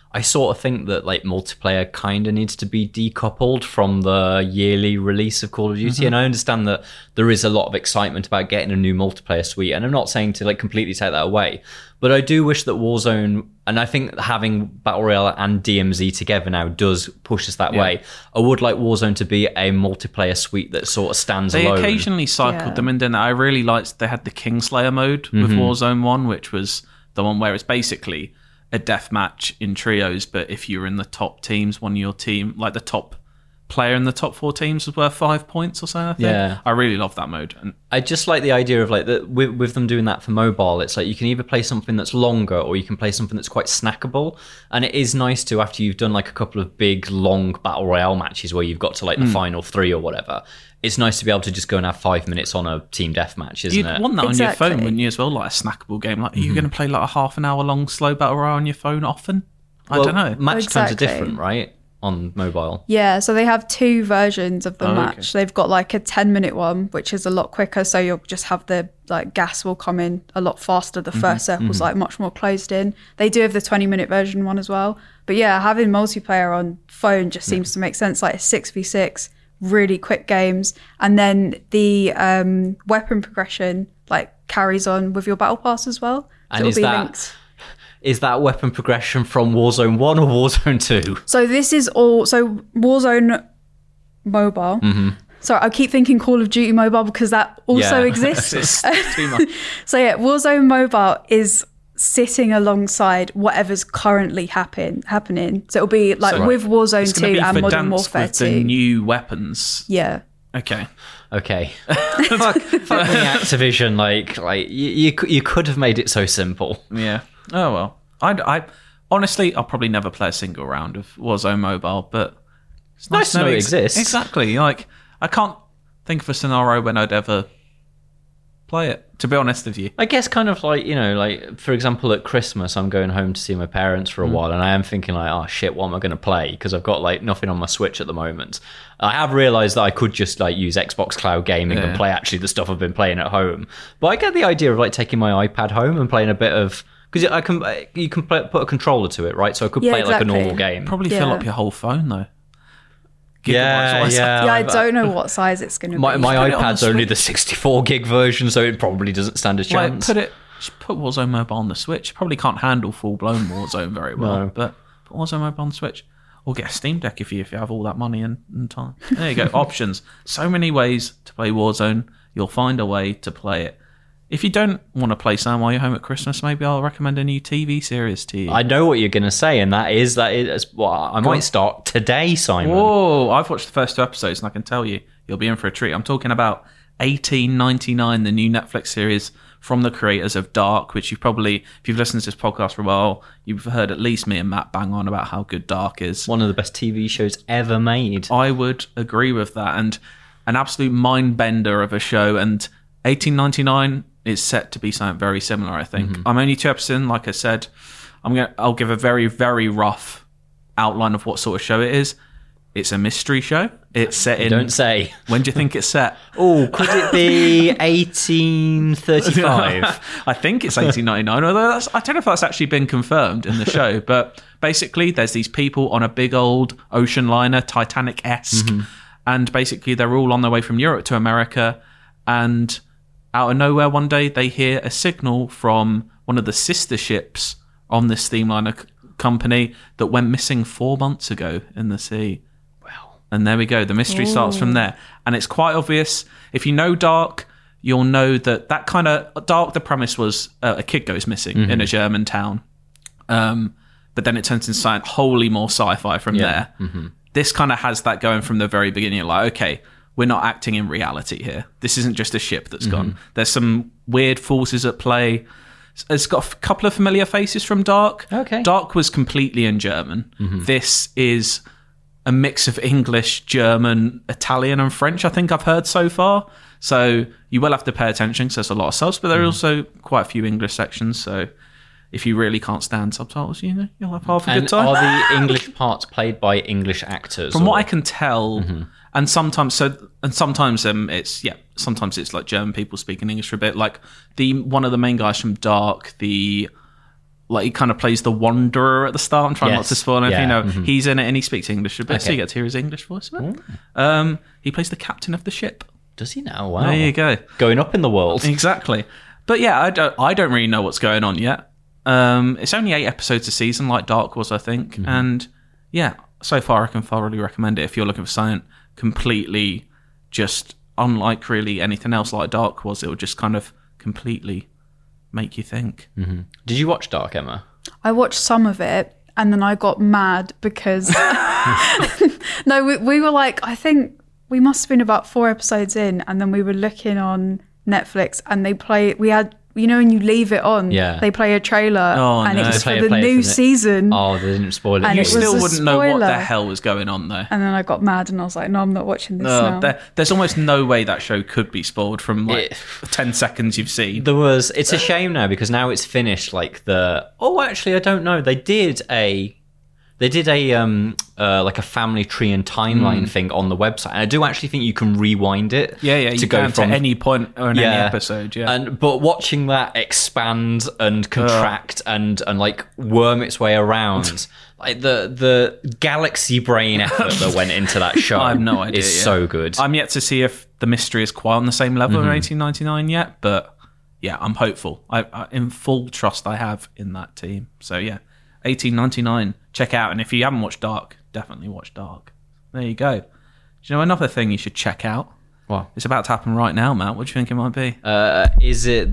I sort of think that like multiplayer kind of needs to be decoupled from the yearly release of Call of Duty. And I understand that there is a lot of excitement about getting a new multiplayer suite, and I'm not saying to like completely take that away, but I do wish that Warzone, and I think having Battle Royale and DMZ together now does push us that way. I would like Warzone to be a multiplayer suite that sort of stands alone. They occasionally cycled them in, didn't they? I really liked they had the Kingslayer mode with Warzone 1, which was the one where it's basically a death match in trios, but if you were in the top teams, one of your team, like the top player in the top 4 teams was worth 5 points or something, I think. Yeah. I really love that mode. And I just like the idea of like that with them doing that for mobile. It's like you can either play something that's longer or you can play something that's quite snackable. And it is nice to, after you've done like a couple of big long battle royale matches where you've got to like the final 3 or whatever, it's nice to be able to just go and have 5 minutes on a team deathmatch, isn't you'd it? want that on your Exactly. phone, wouldn't you, as well? Like a snackable game. Like, are you going to play like a half an hour long slow battle royale on your phone often? I don't know. Match times are Exactly. different, right? On mobile. Yeah, so they have 2 versions of the match. okay. They've got like a 10-minute one, which is a lot quicker. So you'll just have the like gas will come in a lot faster. The first circle's like much more closed in. They do have the 20-minute version one as well. But yeah, having multiplayer on phone just seems to make sense. Like 6v6, really quick games, and then the weapon progression like carries on with your battle pass as well. So And it'll is be that- linked. Is that weapon progression from Warzone 1 or Warzone 2? So this is all. So Warzone Mobile. So I keep thinking Call of Duty Mobile because that also Yeah. exists. It's too much. So yeah, Warzone Mobile is sitting alongside whatever's currently happening. So it'll be like So, with Warzone It's going 2 to be and for Modern dance Warfare with 2. the new weapons. Yeah. Okay. Okay. fuck me, Activision. Like you could have made it so simple. Yeah. Oh well. I honestly, I'll probably never play a single round of Warzone Mobile, but it's Nice to know it ex- exists. Exactly. Like I can't think of a scenario when I'd ever play it. To be honest with you. I guess kind of like, you know, like for example at Christmas I'm going home to see my parents for a while and I am thinking like, oh shit, what am I going to play? Because I've got like nothing on my Switch at the moment. I have realised that I could just like use Xbox Cloud Gaming and play actually the stuff I've been playing at home. But I get the idea of like taking my iPad home and playing a bit of, because you can put a controller to it, right? So I could Yeah, play it like a exactly. normal game. Probably fill Yeah. up your whole phone though. Yeah, Gigabytes. yeah. Yeah, I don't know what size it's going to be. My Put it on iPad's the only Switch. the 64 gig version, so it probably doesn't stand a Like, chance. just put Warzone Mobile on the Switch. Probably can't handle full blown Warzone very well, No. but put Warzone Mobile on the Switch. Or get a Steam Deck if you have all that money and time. There you go. Options. So many ways to play Warzone. You'll find a way to play it. If you don't want to play something while you're home at Christmas, maybe I'll recommend a new TV series to you. I know what you're going to say, and that is well, I might start today, Simon. Whoa! I've watched the first 2 episodes, and I can tell you, you'll be in for a treat. I'm talking about 1899, the new Netflix series from the creators of Dark, which you've probably, if you've listened to this podcast for a while, you've heard at least me and Matt bang on about how good Dark is. One of the best TV shows ever made. I would agree with that, and an absolute mind bender of a show. And 1899 is set to be something very similar, I think. I'm only 2 episodes in, like I said. I'll give a very, very rough outline of what sort of show it is. It's a mystery show. It's set in. Don't say. When do you think it's set? Oh, could it be 1835? I think it's 1899. Although I don't know if that's actually been confirmed in the show. But basically, there's these people on a big old ocean liner, Titanic-esque, and basically they're all on their way from Europe to America. And out of nowhere, one day they hear a signal from one of the sister ships on this steamliner company that went missing 4 months ago in the sea. And there we go. The mystery starts from there. And it's quite obvious. If you know Dark, you'll know that kind of... Dark, the premise was a kid goes missing in a German town. But then it turns into something wholly more sci-fi from there. This kind of has that going from the very beginning. Like, okay, we're not acting in reality here. This isn't just a ship that's gone. There's some weird forces at play. It's got a couple of familiar faces from Dark. Okay. Dark was completely in German. This is a mix of English, German, Italian, and French, I think I've heard so far. So you will have to pay attention because there's a lot of subs, but there are also quite a few English sections. So if you really can't stand subtitles, you'll have half a good time. Are the English parts played by English actors? From what I can tell, and sometimes it's sometimes it's like German people speaking English for a bit. Like one of the main guys from Dark, the like he kind of plays the Wanderer at the start. I'm trying not to spoil anything. Yeah. He's in it and he speaks English a bit, so Okay. you get to hear his English voice a bit. He plays the captain of the ship. Does he now? Wow. There you go. Going up in the world. Exactly. But yeah, I don't really know what's going on yet. It's only 8 episodes a season, like Dark was, I think. And yeah, so far I can thoroughly recommend it if you're looking for something completely just unlike really anything else like Dark was. It will just kind of completely make you think. Did you watch Dark, Emma? I watched some of it and then I got mad because no, we were like, I think we must have been about 4 episodes in, and then we were looking on Netflix and we had, you know, when you leave it on, they play a trailer and no. it's They for the new season. Oh, they didn't spoil it. And You it was still a wouldn't know what the spoiler. hell was going on though. And then I got mad and I was like, no, I'm not watching this now. There's almost no way that show could be spoiled from like 10 seconds you've seen. It's a shame now because now it's finished. Actually, I don't know. They did a like a family tree and timeline thing on the website, and I do actually think you can rewind it. Yeah, you to go can from to any point or in any episode. Yeah, but watching that expand and contract and like worm its way around, like the galaxy brain effort that went into that show, I have no idea. Is so good. I'm yet to see if the mystery is quite on the same level in 1899 yet, but yeah, I'm hopeful. I in full trust I have in that team. So yeah, 1899, check out. And if you haven't watched Dark, definitely watch Dark. There you go. Do you know another thing you should check out? What? It's about to happen right now, Matt. What do you think it might be? Is it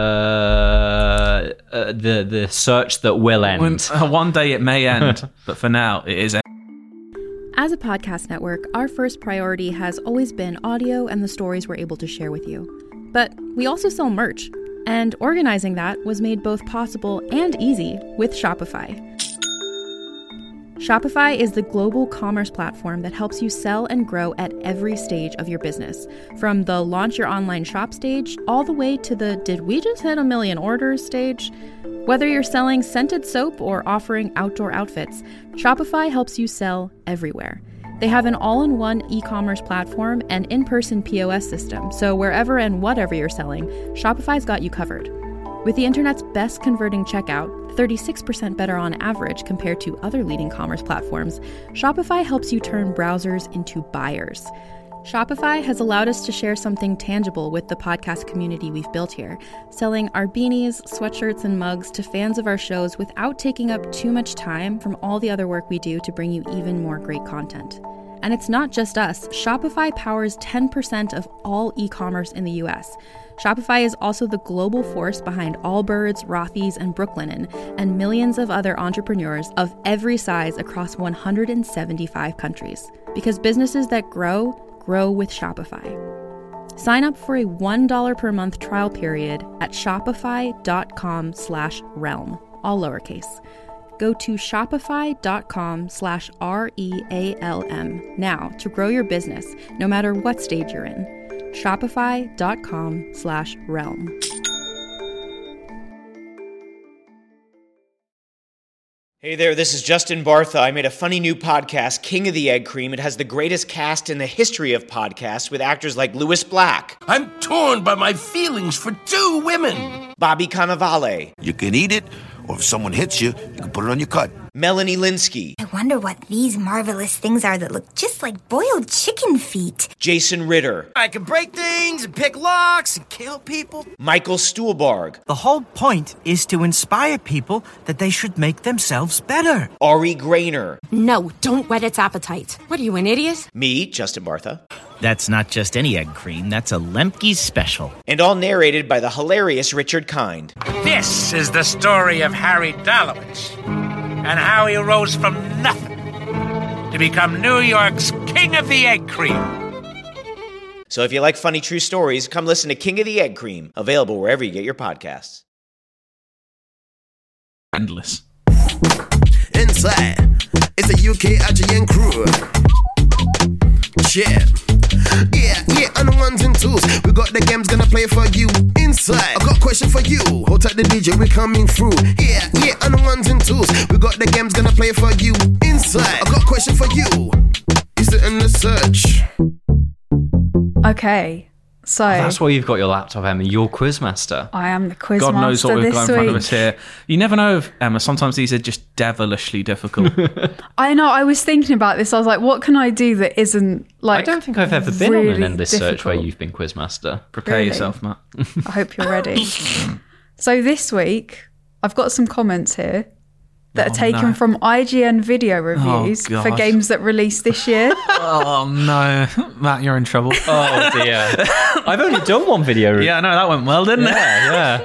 the search that will end? One day it may end, but for now it is. As a podcast network, our first priority has always been audio and the stories we're able to share with you. But we also sell merch, and organizing that was made both possible and easy with Shopify. Shopify is the global commerce platform that helps you sell and grow at every stage of your business, from the launch your online shop stage all the way to the did we just hit 1 million orders stage. Whether you're selling scented soap or offering outdoor outfits, Shopify helps you sell everywhere. They have an all-in-one e-commerce platform and in-person POS system, so wherever and whatever you're selling, Shopify's got you covered. With the internet's best converting checkout, 36% better on average compared to other leading commerce platforms, Shopify helps you turn browsers into buyers. Shopify has allowed us to share something tangible with the podcast community we've built here, selling our beanies, sweatshirts, and mugs to fans of our shows without taking up too much time from all the other work we do to bring you even more great content. And it's not just us. Shopify powers 10% of all e-commerce in the US. Shopify is also the global force behind Allbirds, Rothy's, and Brooklinen, and millions of other entrepreneurs of every size across 175 countries. Because businesses that grow with Shopify. Sign up for a $1 per month trial period at shopify.com/realm, all lowercase. Go to shopify.com/REALM now to grow your business, no matter what stage you're in. Shopify.com/realm. Hey there, this is Justin Bartha. I made a funny new podcast, King of the Egg Cream. It has the greatest cast in the history of podcasts with actors like Louis Black, I'm torn by my feelings for 2 women. Bobby Cannavale, You can eat it, or if someone hits you, you can put it on your cut. Melanie Linsky, I wonder what these marvelous things are that look just like boiled chicken feet. Jason Ritter, I can break things and pick locks and kill people. Michael Stuhlbarg, The whole point is to inspire people that they should make themselves better. Ari Grainer, No, don't whet its appetite. What are you, an idiot? me, Justin Bartha, That's not just any egg cream, that's a Lemke's special. and all narrated by the hilarious Richard Kind. This is the story of Harry Dalowitz and how he rose from nothing to become New York's King of the Egg Cream. So if you like funny true stories, come listen to King of the Egg Cream, available wherever you get your podcasts. Endless. Inside, it's a UK IGN crew. Yeah, on the ones and twos. We got the games gonna play for you. Inside, I got a question for you. Hold tight the DJ, we coming through. Yeah, on the ones and twos. We got the games gonna play for you. Inside, I got a question for you. Is it in the search? Okay, So That's why you've got your laptop, Emma. You're Quizmaster. I am the quiz God knows what master we've got in this front of week. us here. You never know, if, Emma. Sometimes these are just devilishly difficult. I know. I was thinking about this. I was like, what can I do that isn't like? I don't think I've ever been on really an endless search where difficult? you've been Quizmaster. Prepare Really? yourself, Matt. I hope you're ready. So this week, I've got some comments here that are taken no. from IGN video reviews for God. games that released this year. Oh no, Matt, you're in trouble. Oh dear. I've only done one video. Yeah, no, that went well, didn't it? Yeah.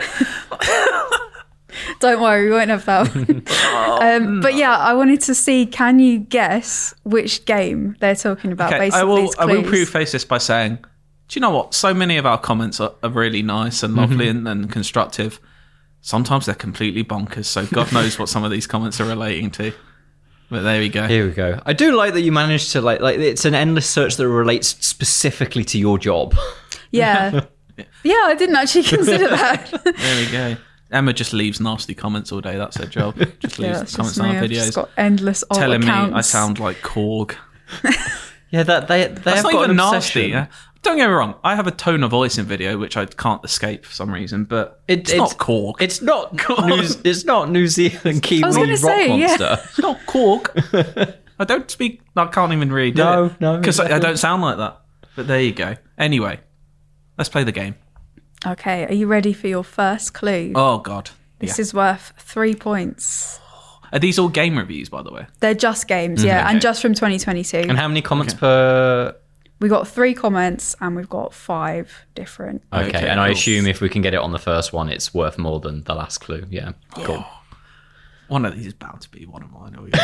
Don't worry, we won't have that one. But yeah, I wanted to see, can you guess which game they're talking about based on these I will clues? preface this by saying, do you know what? So many of our comments are really nice and lovely and constructive. Sometimes they're completely bonkers, so God knows what some of these comments are relating to. But there we go. Here we go. I do like that you managed to like it's an endless search that relates specifically to your job. Yeah. Yeah, I didn't actually consider that. There we go. Emma just leaves nasty comments all day. That's her job. Just Yeah, leaves that's comments just on me. our I've just videos. got endless old Telling accounts. me I sound like Korg. Yeah, that they That's have not got even an nasty. obsession. Yeah? Don't get me wrong. I have a tone of voice in video which I can't escape for some reason, but it's not Korg. It's not it's not New Zealand Kiwi I was rock gonna say, yeah. monster. It's not Korg. I don't speak. I can't even really do it. No, because I exactly. don't sound like that. But there you go. Anyway, let's play the game. Okay, are you ready for your first clue? Oh God, This is worth 3 points. Are these all game reviews, by the way? They're just games, yeah, Okay. and just from 2022. And how many comments per? We got 3 comments and we've got 5 different. Okay, and I cool. assume if we can get it on the first one, it's worth more than the last clue. Yeah, cool. One of these is bound to be one of mine. Are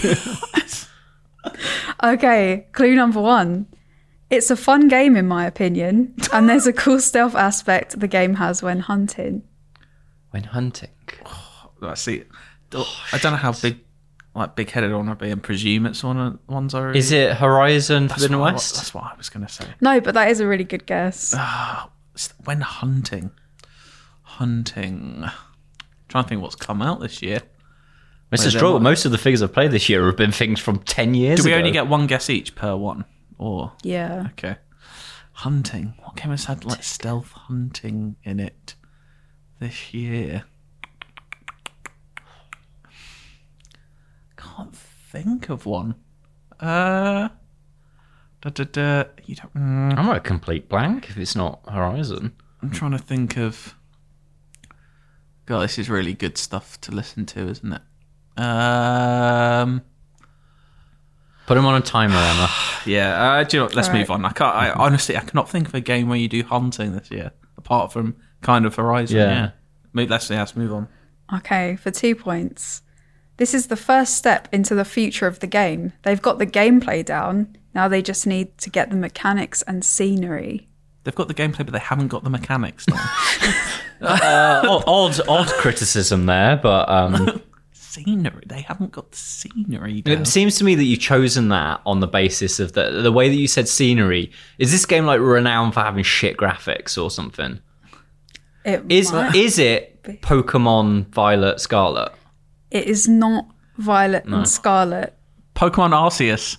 we Okay, clue number 1. It's a fun game in my opinion, and there's a cool stealth aspect the game has when hunting. When hunting. I see. I don't know how big-headed I want to be, and presume it's one of the ones I already... Is it Horizon That's Forbidden what- West? That's what I was going to say. No, but that is a really good guess. When hunting. Trying to think what's come out this year. It's a Wait, struggle. there Most of the figures I've played this year have been things from 10 years Do we ago. only get one guess each per one? Or Yeah. okay. Hunting. What game has had like stealth hunting in it this year? Can't think of one. You don't. I'm at a complete blank if it's not Horizon. I'm trying to think of. God, this is really good stuff to listen to, isn't it? Put them on a timer, Emma. Yeah, do you know what? Let's All right. move on. I honestly cannot think of a game where you do hunting this year, apart from kind of Horizon. Yeah. Let's move on. Okay, for 2 points. This is the first step into the future of the game. They've got the gameplay down. Now they just need to get the mechanics and scenery. They've got the gameplay, but they haven't got the mechanics down. Odd criticism there, but Scenery. They haven't got the scenery down. it seems to me that you've chosen that on the basis of the way that you said scenery. Is this game like renowned for having shit graphics or something? Is it Pokemon Violet Scarlet? It is not Violet and Scarlet. Pokemon Arceus.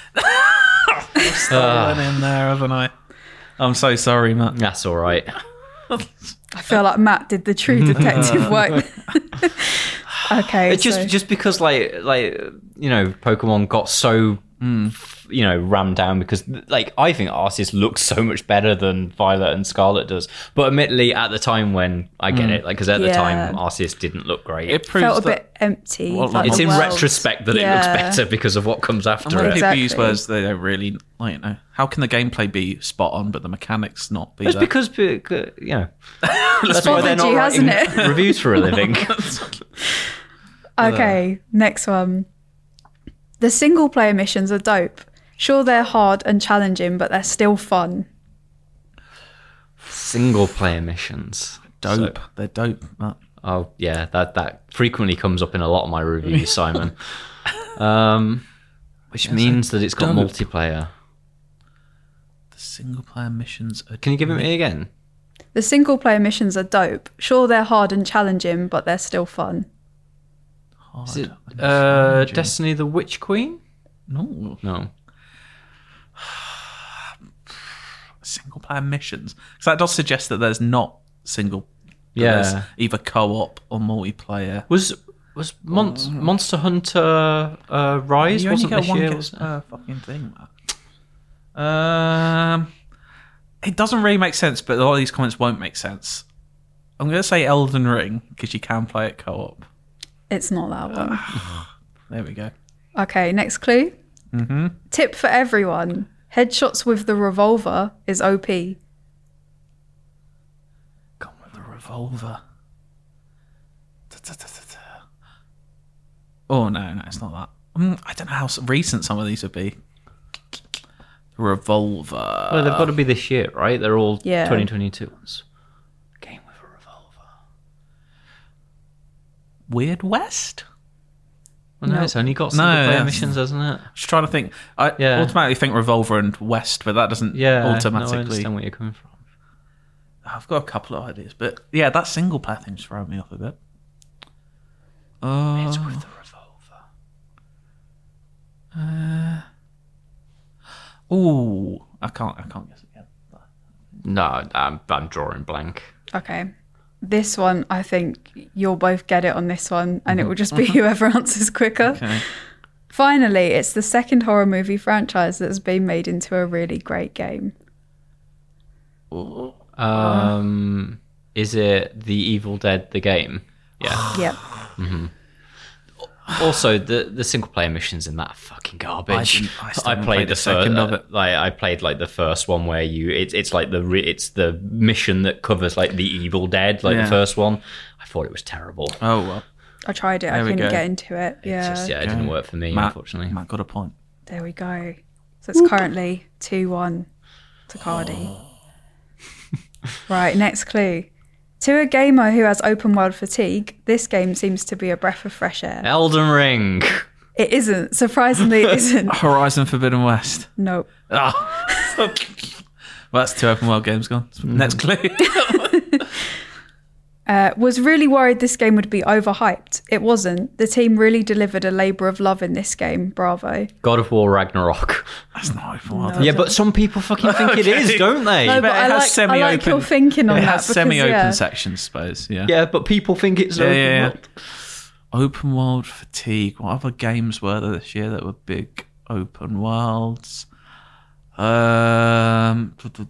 Stolen in there, haven't I? I'm so sorry, Matt. That's all right. I feel like Matt did the true detective work. Okay, It's just because like Pokemon got so rammed down because I think Arceus looks so much better than Violet and Scarlet does. But admittedly, at the time when I get it, because at the time Arceus didn't look great. It proves felt a that bit empty. Well, like it's the in world. retrospect that it looks better because of what comes after when it. people use Exactly. words they don't really how can the gameplay be spot on but the mechanics not be It's there? because that's why they're not Apology, writing hasn't it? reviews for a living. Okay, next one. The single player missions are dope. Sure, they're hard and challenging, but they're still fun. Single player missions. Dope. They're dope, Matt. Oh yeah, that frequently comes up in a lot of my reviews, Simon. Which means that it's got dope. multiplayer. The single player missions are Can you give it me again? The single player missions are dope. Sure, they're hard and challenging, but they're still fun. hard. Is it and challenging. Destiny the Witch Queen? No. No. single player missions. Because that does suggest that there's not single. Yeah. There's either co-op or multiplayer. Was Monster Hunter Rise You wasn't only this get year? one Was it? fucking thing. It doesn't really make sense, but a lot of these comments won't make sense. I'm going to say Elden Ring because you can play it co-op. It's not that one. There we go. Okay, next clue. Mm-hmm. Tip for everyone. Headshots with the revolver is OP. Gone with the revolver. Oh, no, it's not that. I don't know how recent some of these would be. Revolver. Well, they've got to be this year, right? They're all Yeah. 2022 ones. Game with a revolver. Weird West? Well, no, it's only got single player missions, hasn't it? Just trying to think. I automatically think Revolver and West, but that doesn't automatically. No, I understand where you're coming from. I've got a couple of ideas, but yeah, that single player thing's throwing me off a bit. It's with the revolver. I can't guess again. No, I'm drawing blank. Okay. This one, I think you'll both get it on this one, and it will just be whoever answers quicker. Okay. Finally, it's the second horror movie franchise that's been made into a really great game. Is it The Evil Dead, the game? Yeah. Yep. Mm-hmm. Also, the single player missions in that are fucking garbage. I played the second of it. I played like the first one where it's like it's the mission that covers like the Evil Dead, like the first one. I thought it was terrible. Oh well. I tried it. I couldn't get into it. Yeah. It didn't work for me, unfortunately. Matt got a point. There we go. So it's currently 2-1 to Cardi. Right, next clue. To a gamer who has open world fatigue, this game seems to be a breath of fresh air. Elden Ring. It isn't. Surprisingly, it isn't. Horizon Forbidden West. Nope. Oh. Well, that's 2 open world games gone. Next clue. Was really worried this game would be overhyped. It wasn't. The team really delivered a labour of love in this game. Bravo. God of War Ragnarok. That's not open world. Yeah, but some people fucking think it is, don't they? No, but I like your thinking on that. It has because, semi-open sections, I suppose. Yeah. Yeah, but people think it's open world. Open world fatigue. What other games were there this year that were big open worlds? What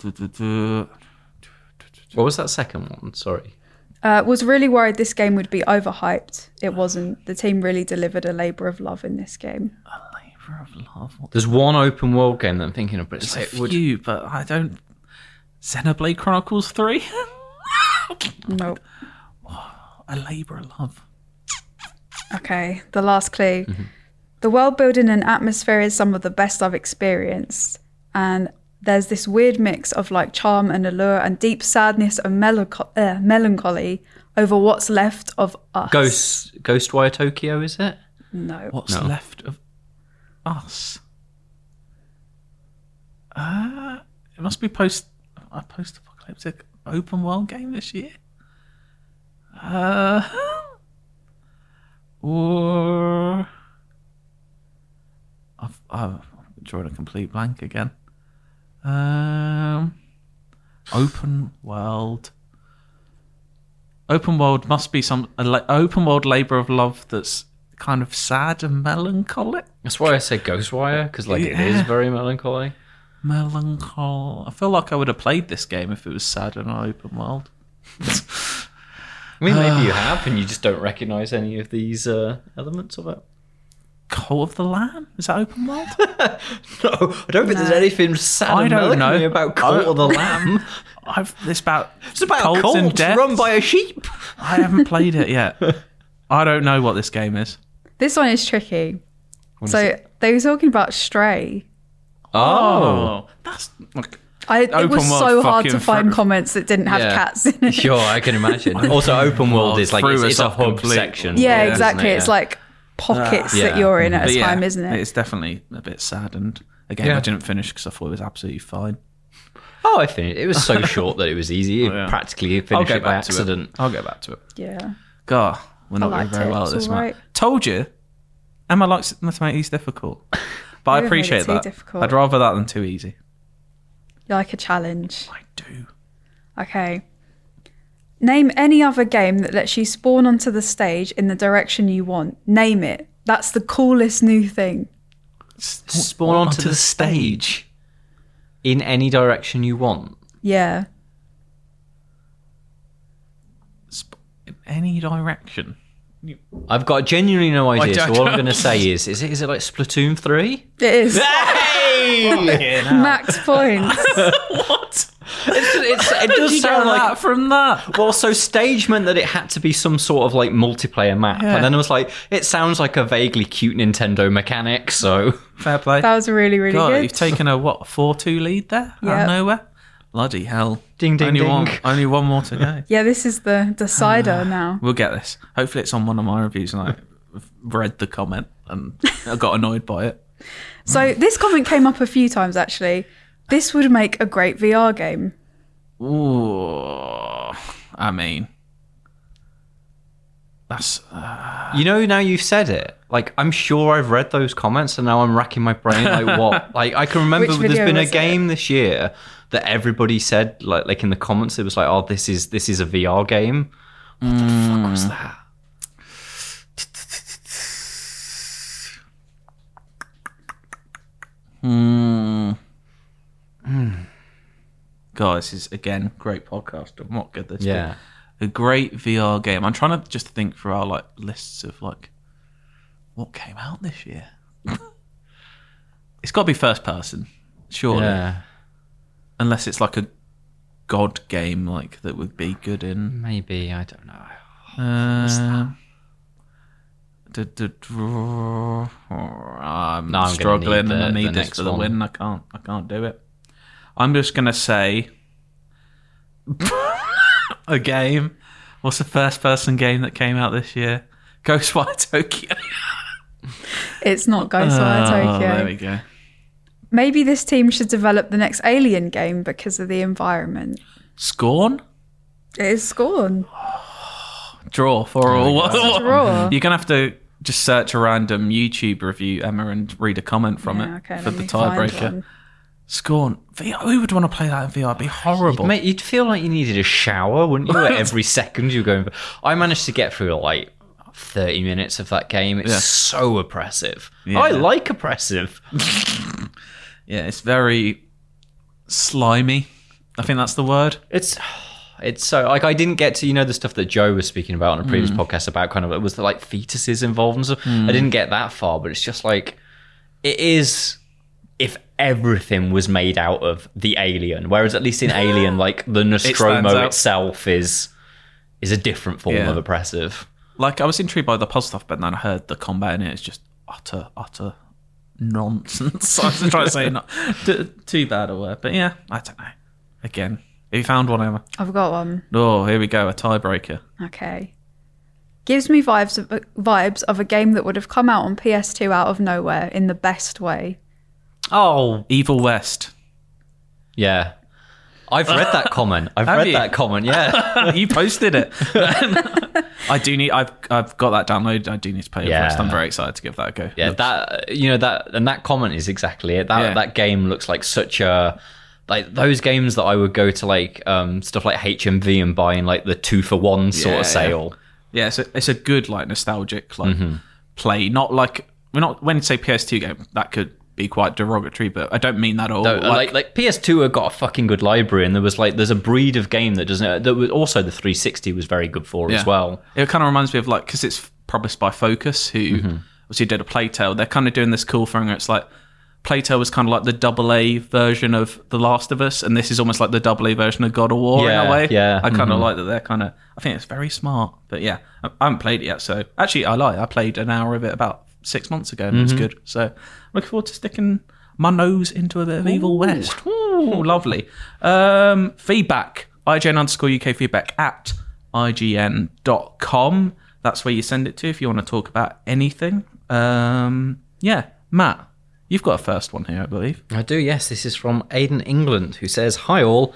was that second one? Sorry. Was really worried this game would be overhyped. It wasn't. The team really delivered a labour of love in this game. A labour of love? There's one open world game that I'm thinking of, but it's a few, but I don't... Xenoblade Chronicles 3? Nope. A labour of love. Okay, the last clue. Mm-hmm. The world building and atmosphere is some of the best I've experienced. And there's this weird mix of like charm and allure and deep sadness and melancholy over what's left of us. Ghostwire Tokyo, is it? No. What's left of us? It must be post-apocalyptic open world game this year. Or I've drawn a complete blank again. Open world must be some open world labour of love that's kind of sad and melancholic. That's why I said Ghostwire, because it is very melancholy. I feel like I would have played this game if it was sad and open world. I mean, maybe you have, and you just don't recognise any of these elements of it. Cult of the Lamb? Is that open world? No, I don't think there's anything sad and melancholy about Cult of the Lamb. It's about a cult run by a sheep. I haven't played it yet. I don't know what this game is. This one is tricky. They were talking about Stray. Oh. That's... It was so hard to find comments that didn't have cats in it. Sure, I can imagine. Also, open world is like it's a hub section. Yeah, exactly. It's like pockets that you're in at a time, isn't it? It's definitely a bit sad. And again, I didn't finish because I thought it was absolutely fine. Oh, I finished. It was so short that it was easy. You practically finished it by accident. I'll get back to it. Yeah. God, we're not doing very well at this, mate. Told you, Emma likes to make these difficult. But I appreciate that. Difficult. I'd rather that than too easy. You like a challenge? I do. Okay. Name any other game that lets you spawn onto the stage in the direction you want. Name it. That's the coolest new thing. Spawn onto the stage in any direction you want. Yeah. In any direction. I've got genuinely no idea. I So what I'm going to say is it like Splatoon 3? It is. Hey! Max points. What? It does sound like that from that. Well, so stage meant that it had to be some sort of like multiplayer map, Yeah. and then it was like it sounds like a vaguely cute Nintendo mechanic. So Fair play. That was really, really God, good. you've taken a 4-2 lead there out Yep. of nowhere. Bloody hell! Ding, ding, ding. Only one more to go. Yeah, this is the decider now. We'll get this. Hopefully, it's on one of my reviews, and I read the comment and I got annoyed by it. So this comment came up a few times, actually. This would make a great VR game. Ooh, I mean, that's you know, now you've said it, like I'm sure I've read those comments, and now I'm racking my brain. Like what? Like I can remember Which there's video been a was game this year that everybody said like in the comments, it was like, oh, this is a VR game. What the fuck was that? God, this is again great podcast. And what could this Yeah. be? A great VR game. I'm trying to just think through our like lists of like what came out this year. It's got to be first person, surely. Yeah, Unless it's like a God game like that would be good in. maybe, I don't know. I'm No, I'm gonna struggling need and I the need this next for the one. win. I can't do it. I'm just gonna say a game. What's the first person game that came out this year? Ghostwire Tokyo. It's not Ghostwire Tokyo. There we go. Maybe this team should develop the next Alien game because of the environment. Scorn? It is Scorn. Draw for all. Draw. You're gonna have to just search a random YouTube review, Emma, and read a comment from Yeah, it okay, for let the me find tiebreaker. one. Scorn. VR, who would want to play that in VR? It'd be horrible. Mate, you'd feel like you needed a shower, wouldn't you? Every second you're going. I managed to get through like 30 minutes of that game. It's Yeah. so oppressive. Yeah. I like oppressive. Yeah, it's very slimy. I think that's the word. It's so like I didn't get to the stuff that Joe was speaking about on a previous podcast about kind of it was the like fetuses involved and stuff. I didn't get that far, but it's just like it is if everything was made out of the alien, whereas at least in Alien, like the Nostromo itself is a different form of oppressive. Like I was intrigued by the puzzle stuff, but then I heard the combat in it is just utter nonsense. I was trying to say not too bad a word, but yeah, I don't know. Again, have you found one, Emma? I've got one. Oh, here we go, a tiebreaker. Okay. Gives me vibes of a game that would have come out on PS2 out of nowhere in the best way. Oh, Evil West. Yeah. I've read that comment. I've Have read you? that comment, yeah. You posted it. I do need. I've got that downloaded. I do need to play it first. I'm very excited to give that a go. Yeah, that comment is exactly it. That game looks like such a like those games that I would go to like stuff like HMV and buy in like the 2-for-1 sort of sale. Yeah, it's a good like nostalgic like play. Not like when you say PS2 game that could be quite derogatory, but I don't mean that at all. No, like PS2 have got a fucking good library, and there's a breed of game that doesn't. That was also the 360 was very good for as well. It kind of reminds me of like because it's published by Focus, who obviously did a Plague Tale. They're kind of doing this cool thing where it's like Plague Tale was kind of like the AA version of The Last of Us, and this is almost like the AA version of God of War in a way. Yeah, I kind of like that. They're kind of. I think it's very smart, but yeah, I haven't played it yet. So actually, I lie. I played an hour of it about 6 months ago, and it was good. So looking forward to sticking my nose into a bit of Evil West. Ooh, lovely. Feedback. IGN_UK feedback at IGN.com. That's where you send it to if you want to talk about anything. Yeah, Matt, you've got a first one here, I believe. I do, yes. This is from Aidan England, who says, "Hi all,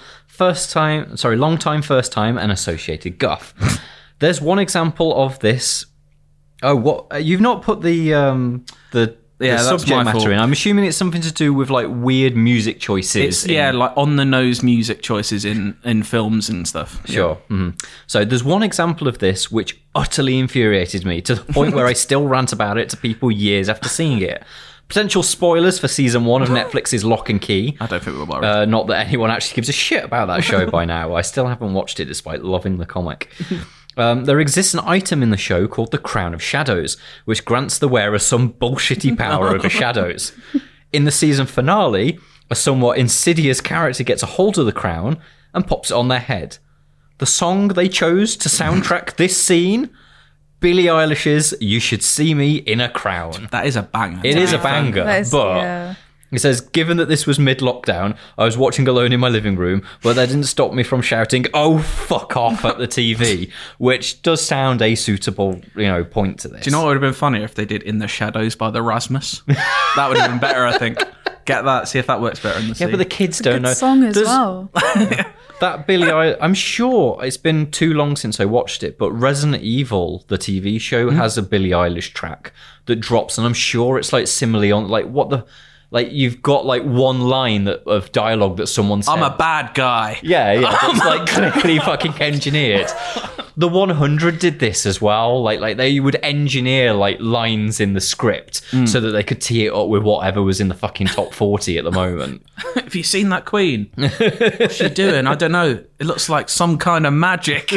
long time, first time, and associated guff. There's one example of this. Oh, what? You've not put the Yeah, the that's subject my matter fault. in. I'm assuming it's something to do with like weird music choices. It's like on the nose music choices in films and stuff. Sure. So there's one example of this which utterly infuriated me to the point where I still rant about it to people years after seeing it. Potential spoilers for season 1 of Netflix's Lock and Key. I don't think we're worried. Not that anyone actually gives a shit about that show by now. I still haven't watched it despite loving the comic. There exists an item in the show called the Crown of Shadows, which grants the wearer some bullshitty power over shadows. In the season finale, a somewhat insidious character gets a hold of the crown and pops it on their head. The song they chose to soundtrack this scene, Billie Eilish's You Should See Me in a Crown. That is a banger. It is a banger, but... It says, given that this was mid-lockdown, I was watching alone in my living room, but that didn't stop me from shouting, "Oh, fuck off," at the TV, which does sound a suitable, point to this. Do you know what would have been funnier if they did In the Shadows by the Rasmus? That would have been better, I think. Get that, see if that works better in the scene. Yeah, but the kids don't know. Song as well. That Billie Eilish, I'm sure it's been too long since I watched it, but Resident Evil, the TV show, has a Billie Eilish track that drops, and I'm sure it's like similarly on, like, what the... Like, you've got, like, one line of dialogue that someone said. I'm a bad guy. Yeah, that's, like, clearly fucking engineered. The 100 did this as well. Like they would engineer, like, lines in the script so that they could tee it up with whatever was in the fucking top 40 at the moment. Have you seen that queen? What's she doing? I don't know. It looks like some kind of magic.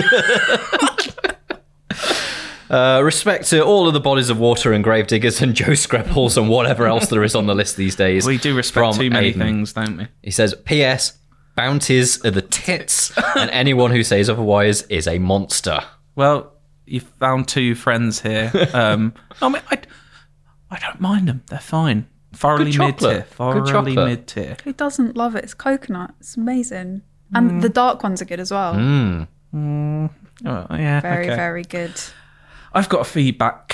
Respect to all of the bodies of water and gravediggers and Joe Screpels and whatever else there is on the list these days. We do respect too many Aiden. things, don't we? He says, P.S. Bounties are the tits, and anyone who says otherwise is a monster. Well, you found two friends here. I mean, I don't mind them. They're fine. Thoroughly mid-tier. Thoroughly mid-tier. Who doesn't love it? It's coconut. It's amazing. And the dark ones are good as well. Oh, yeah, Very good. I've got a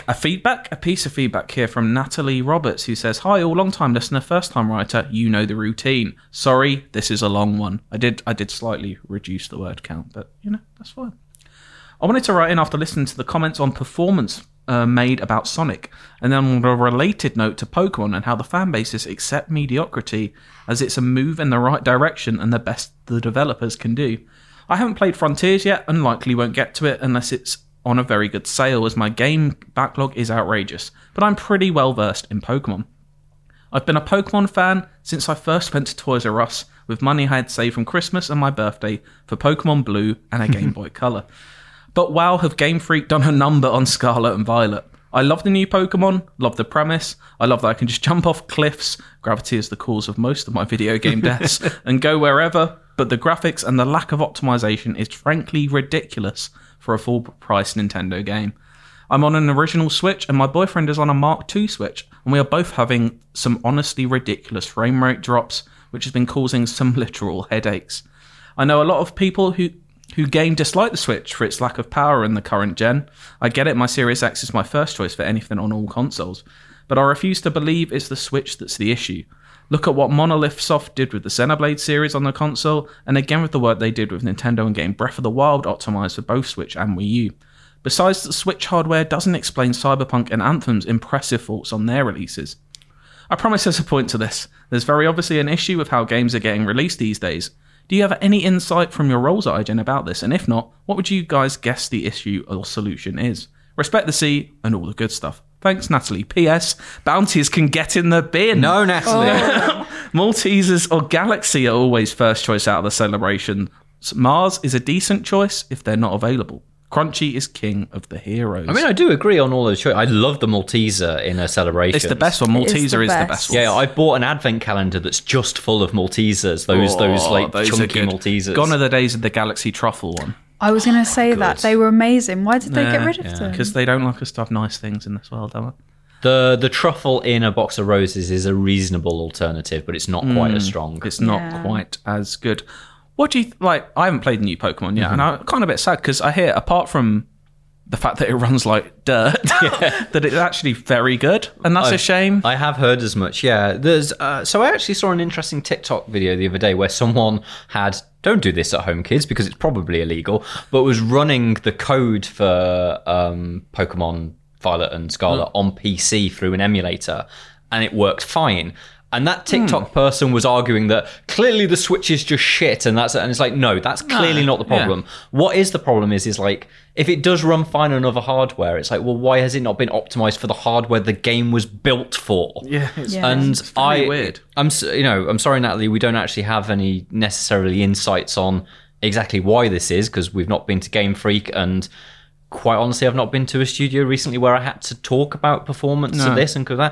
piece of feedback here from Natalie Roberts, who says, "Hi, all long-time listener, first-time writer. You know the routine. Sorry, this is a long one. I did slightly reduce the word count, but that's fine. I wanted to write in after listening to the comments on performance made about Sonic, and then on a related note to Pokemon and how the fan bases accept mediocrity as it's a move in the right direction and the best the developers can do. I haven't played Frontiers yet and likely won't get to it unless it's on a very good sale, as my game backlog is outrageous, but I'm pretty well versed in Pokemon. I've been a Pokemon fan since I first went to Toys R Us with money I had saved from Christmas and my birthday for Pokemon Blue and a Game Boy Color. But wow, have Game Freak done a number on Scarlet and Violet. I love the new Pokemon, love the premise, I love that I can just jump off cliffs, gravity is the cause of most of my video game deaths, and go wherever, but the graphics and the lack of optimization is frankly ridiculous for a full-price Nintendo game. I'm on an original Switch and my boyfriend is on a Mark II Switch, and we are both having some honestly ridiculous frame rate drops, which has been causing some literal headaches. I know a lot of people who game dislike the Switch for its lack of power in the current gen. I get it, my Series X is my first choice for anything on all consoles, but I refuse to believe it's the Switch that's the issue. Look at what Monolith Soft did with the Xenoblade series on the console, and again with the work they did with Nintendo and getting Breath of the Wild optimized for both Switch and Wii U. Besides, the Switch hardware doesn't explain Cyberpunk and Anthem's impressive faults on their releases. I promise there's a point to this. There's very obviously an issue with how games are getting released these days. Do you have any insight from your roles at IGN about this? And if not, what would you guys guess the issue or solution is? Respect the sea and all the good stuff. Thanks, Natalie. P.S. Bounties can get in the bin. No, Natalie. Maltesers or Galaxy are always first choice out of the celebration. Mars is a decent choice if they're not available. Crunchy is king of the heroes. I mean, I do agree on all those choices. I love the Malteser in a celebration. It's the best one. Malteser is the best one. Yeah, I bought an advent calendar that's just full of Maltesers. Those chunky Maltesers. Gone are the days of the Galaxy Truffle one. I was going to say that. They were amazing. Why did they get rid of them? Because they don't like us to have nice things in this world, do they? The truffle in a box of roses is a reasonable alternative, but it's not quite as strong. It's not quite as good. What do you like? I haven't played the new Pokemon yet, and I'm kind of a bit sad because I hear, apart from the fact that it runs like dirt, that it's actually very good, and that's a shame. I have heard as much. Yeah, there's. So I actually saw an interesting TikTok video the other day where someone had. Don't do this at home, kids, because it's probably illegal. But was running the code for Pokemon Violet and Scarlet on PC through an emulator. and it worked fine. And that TikTok person was arguing that clearly the Switch is just shit, and it's like, no, that's clearly not the problem. Yeah. What is the problem is like, if it does run fine on other hardware, it's like, well, why has it not been optimized for the hardware the game was built for? Yeah, it's weird. I'm sorry, Natalie, we don't actually have any necessarily insights on exactly why this is, because we've not been to Game Freak, and quite honestly, I've not been to a studio recently where I had to talk about performance of this and that.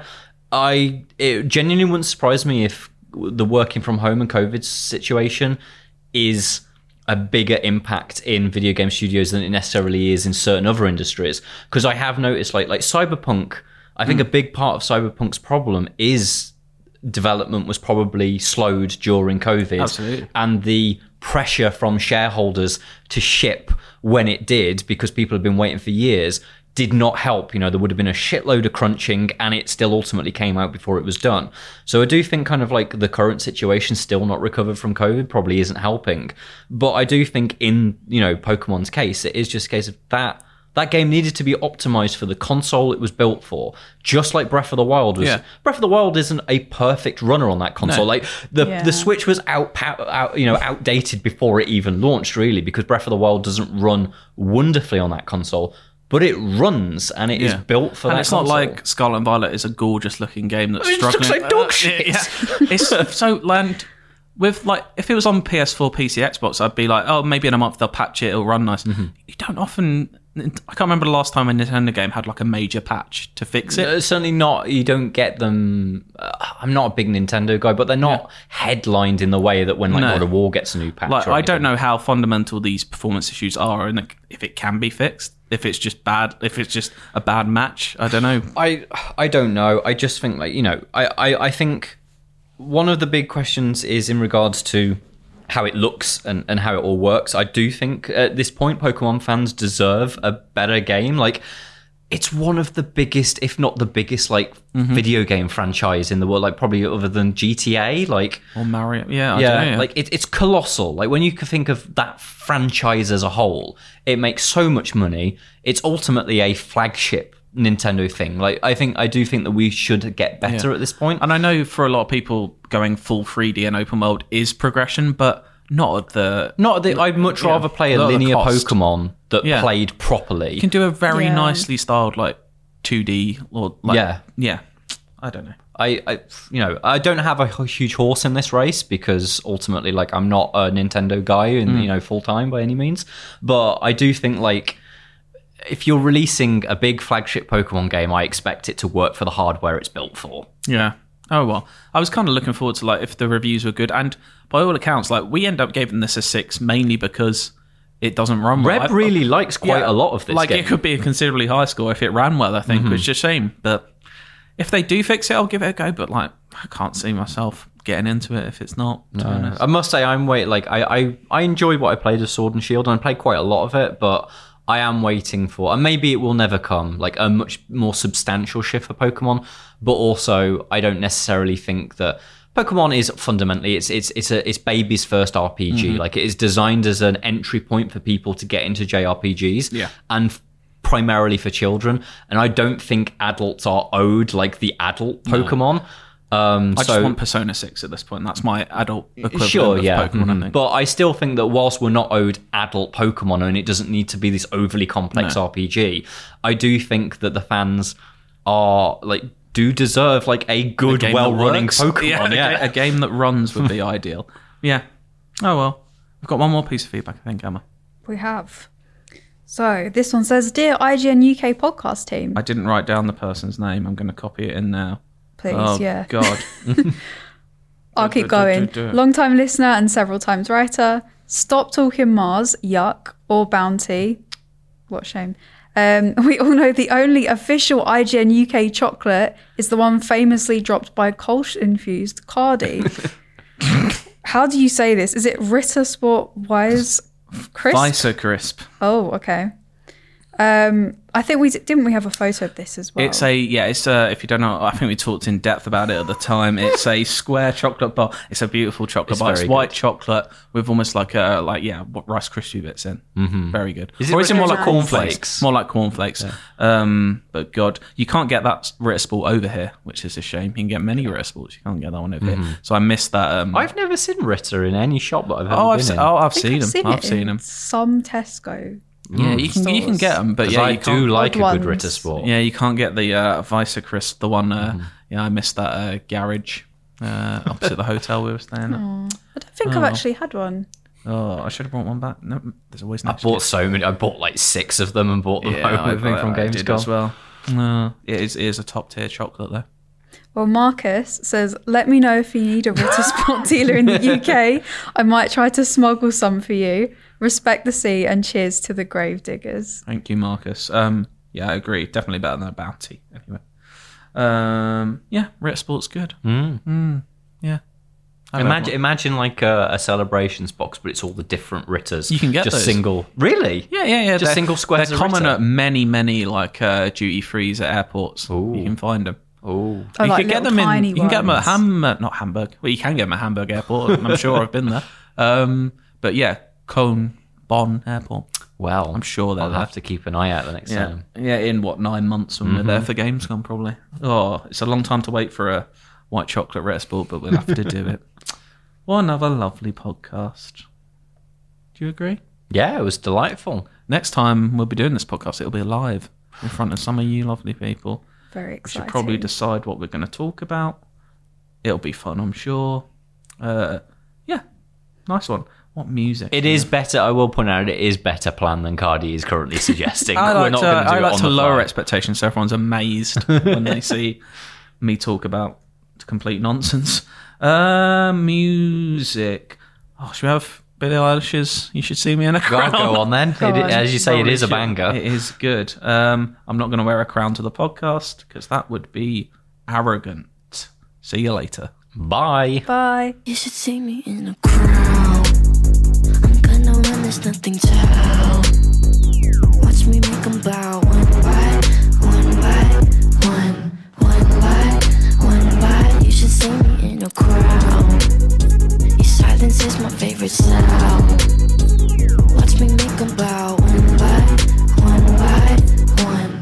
It genuinely wouldn't surprise me if the working from home and COVID situation is a bigger impact in video game studios than it necessarily is in certain other industries. Because I have noticed, like Cyberpunk, I think a big part of Cyberpunk's problem is development was probably slowed during COVID. Absolutely. And the pressure from shareholders to ship when it did, because people have been waiting for years, did not help. There would have been a shitload of crunching, and it still ultimately came out before it was done. So I do think kind of like the current situation still not recovered from COVID probably isn't helping. But I do think in, Pokemon's case, it is just a case of that game needed to be optimized for the console it was built for, just like Breath of the Wild was. Yeah. Breath of the Wild isn't a perfect runner on that console. No. Like the Switch was outdated before it even launched, really, because Breath of the Wild doesn't run wonderfully on that console. But it runs, and it is built for that. And it's console. Not like Scarlet and Violet is a gorgeous-looking game that's struggling. It looks like dog shit. It's so land. With if it was on PS4, PC, Xbox, I'd be like, oh, maybe in a month they'll patch it, it'll run nice. Mm-hmm. You don't often. I can't remember the last time a Nintendo game had like a major patch to fix it. Certainly not. You don't get them. I'm not a big Nintendo guy, but they're not headlined in the way that when God of War gets a new patch. I don't know how fundamental these performance issues are, and if it can be fixed. If it's just bad, if it's just a bad match, I don't know. I don't know. I just think I think one of the big questions is in regards to how it looks and how it all works. I do think at this point, Pokemon fans deserve a better game. Like, it's one of the biggest, if not the biggest, video game franchise in the world. Like, probably other than GTA, or Mario. I don't know. Like it's colossal. Like, when you can think of that franchise as a whole, it makes so much money. It's ultimately a flagship Nintendo thing. Like, I do think that we should get better at this point. And I know for a lot of people, going full 3D and open world is progression, but not at the. I'd much rather play a linear Pokemon that played properly. You can do a very nicely styled 2D or I don't know. I don't have a huge horse in this race because ultimately, I'm not a Nintendo guy and full time by any means. But I do think if you're releasing a big flagship Pokemon game, I expect it to work for the hardware it's built for. Yeah. Oh, well. I was kind of looking forward to, if the reviews were good. And by all accounts, we end up giving this a 6 mainly because it doesn't run well. Reb really likes quite a lot of this game. It could be a considerably high score if it ran well, I think, which is a shame. But if they do fix it, I'll give it a go. But, I can't see myself getting into it if it's not, to be honest. I must say, I enjoyed what I played of Sword and Shield, and I played quite a lot of it, but I am waiting for, and maybe it will never come, a much more substantial shift for Pokemon. But also, I don't necessarily think that Pokemon is fundamentally it's baby's first RPG. It is designed as an entry point for people to get into JRPGs, and primarily for children. And I don't think adults are owed the adult Pokemon. I just want Persona 6 at this point. That's my adult equivalent of Pokemon, I think. But I still think that whilst we're not owed adult Pokemon and it doesn't need to be this overly complex RPG, I do think that the fans are do deserve a good, well-running Pokemon. A game that runs would be ideal. Yeah. Oh, well. We've got one more piece of feedback, I think, Emma. We have. So this one says, Dear IGN UK podcast team. I didn't write down the person's name. I'm going to copy it in now. Please, God. I'll keep going. Long-time listener and several times writer. Stop talking Mars, yuck, or Bounty. What a shame. We all know the only official IGN UK chocolate is the one famously dropped by Kolsch-infused Cardi. How do you say this? Is it Ritter Sport Wise Crisp? Weiser Crisp. Oh, okay. I think we have a photo of this as well. It's if you don't know, I think we talked in depth about it at the time. It's a square chocolate bar. It's a beautiful chocolate bar. It's white chocolate with almost like Rice Krispie bits in. Mm-hmm. Very good. Is it more like cornflakes? More like cornflakes. Yeah. But God, you can't get that Ritter's Sport over here, which is a shame. You can get many Ritter's Sports. You can't get that one over here. So I missed that. I've never seen Ritter in any shop that I've ever been in. I've seen them. I've seen them. Some Tesco. Yeah, you can get them, but I do like a good Ritter Sport. Yeah, you can't get the Weisse Crisp, the one. I missed that garage opposite the hotel we were staying at. I don't think I've actually had one. Oh, I should have brought one back. No, there's always. I bought so many. I bought like 6 of them and bought them home with me from Gamescom as well. No, it is a top tier chocolate though. Well, Marcus says, let me know if you need a Ritter Sport dealer in the UK. I might try to smuggle some for you. Respect the sea and cheers to the grave diggers. Thank you, Marcus. Yeah, I agree. Definitely better than a bounty. Anyway, Ritter Sport's good. Yeah. Imagine like a celebrations box, but it's all the different Ritters. You can get just those. Single. Really? Yeah. Just single squares. They're common at many like duty frees at airports. Ooh. You can find them. Oh, you can get them in. You can get them at not Hamburg. Well, you can get them at Hamburg Airport. I'm sure I've been there. But yeah, Cologne, Bonn Airport. Well, I'm sure I'll have to keep an eye out the next time. Yeah, in 9 months when we're there for Gamescom, probably. Oh, it's a long time to wait for a white chocolate Ritter Sport, but we'll have to do it. Well, another lovely podcast. Do you agree? Yeah, it was delightful. Next time we'll be doing this podcast, it'll be live in front of some of you lovely people. Very exciting. We should probably decide what we're going to talk about. It'll be fun, I'm sure. Nice one. What music? It is better. I will point out, it is better planned than Cardi is currently suggesting. I like to lower expectations so everyone's amazed when they see me talk about complete nonsense. Music. Oh, should we have Billie Eilish's "You Should See Me in a Crown"? Go on then. As you say, it is a banger. It is good. I'm not going to wear a crown to the podcast because that would be arrogant. See you later. Bye. Bye. You should see me in a crown. I'm gonna run, there's nothing to how. Watch me make them bow one by one. One by. You should see me in a crown. Your silence is my favorite sound. Watch me make them bow one by one.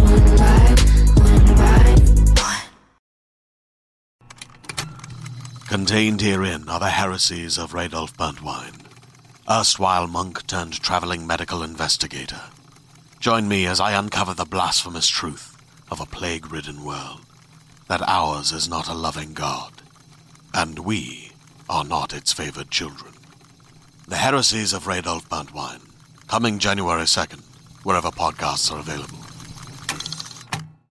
Contained herein are the heresies of Radolf Burntwine, erstwhile monk turned traveling medical investigator. Join me as I uncover the blasphemous truth of a plague-ridden world, that ours is not a loving God, and we are not its favored children. The heresies of Radolf Burntwine, coming January 2nd, wherever podcasts are available.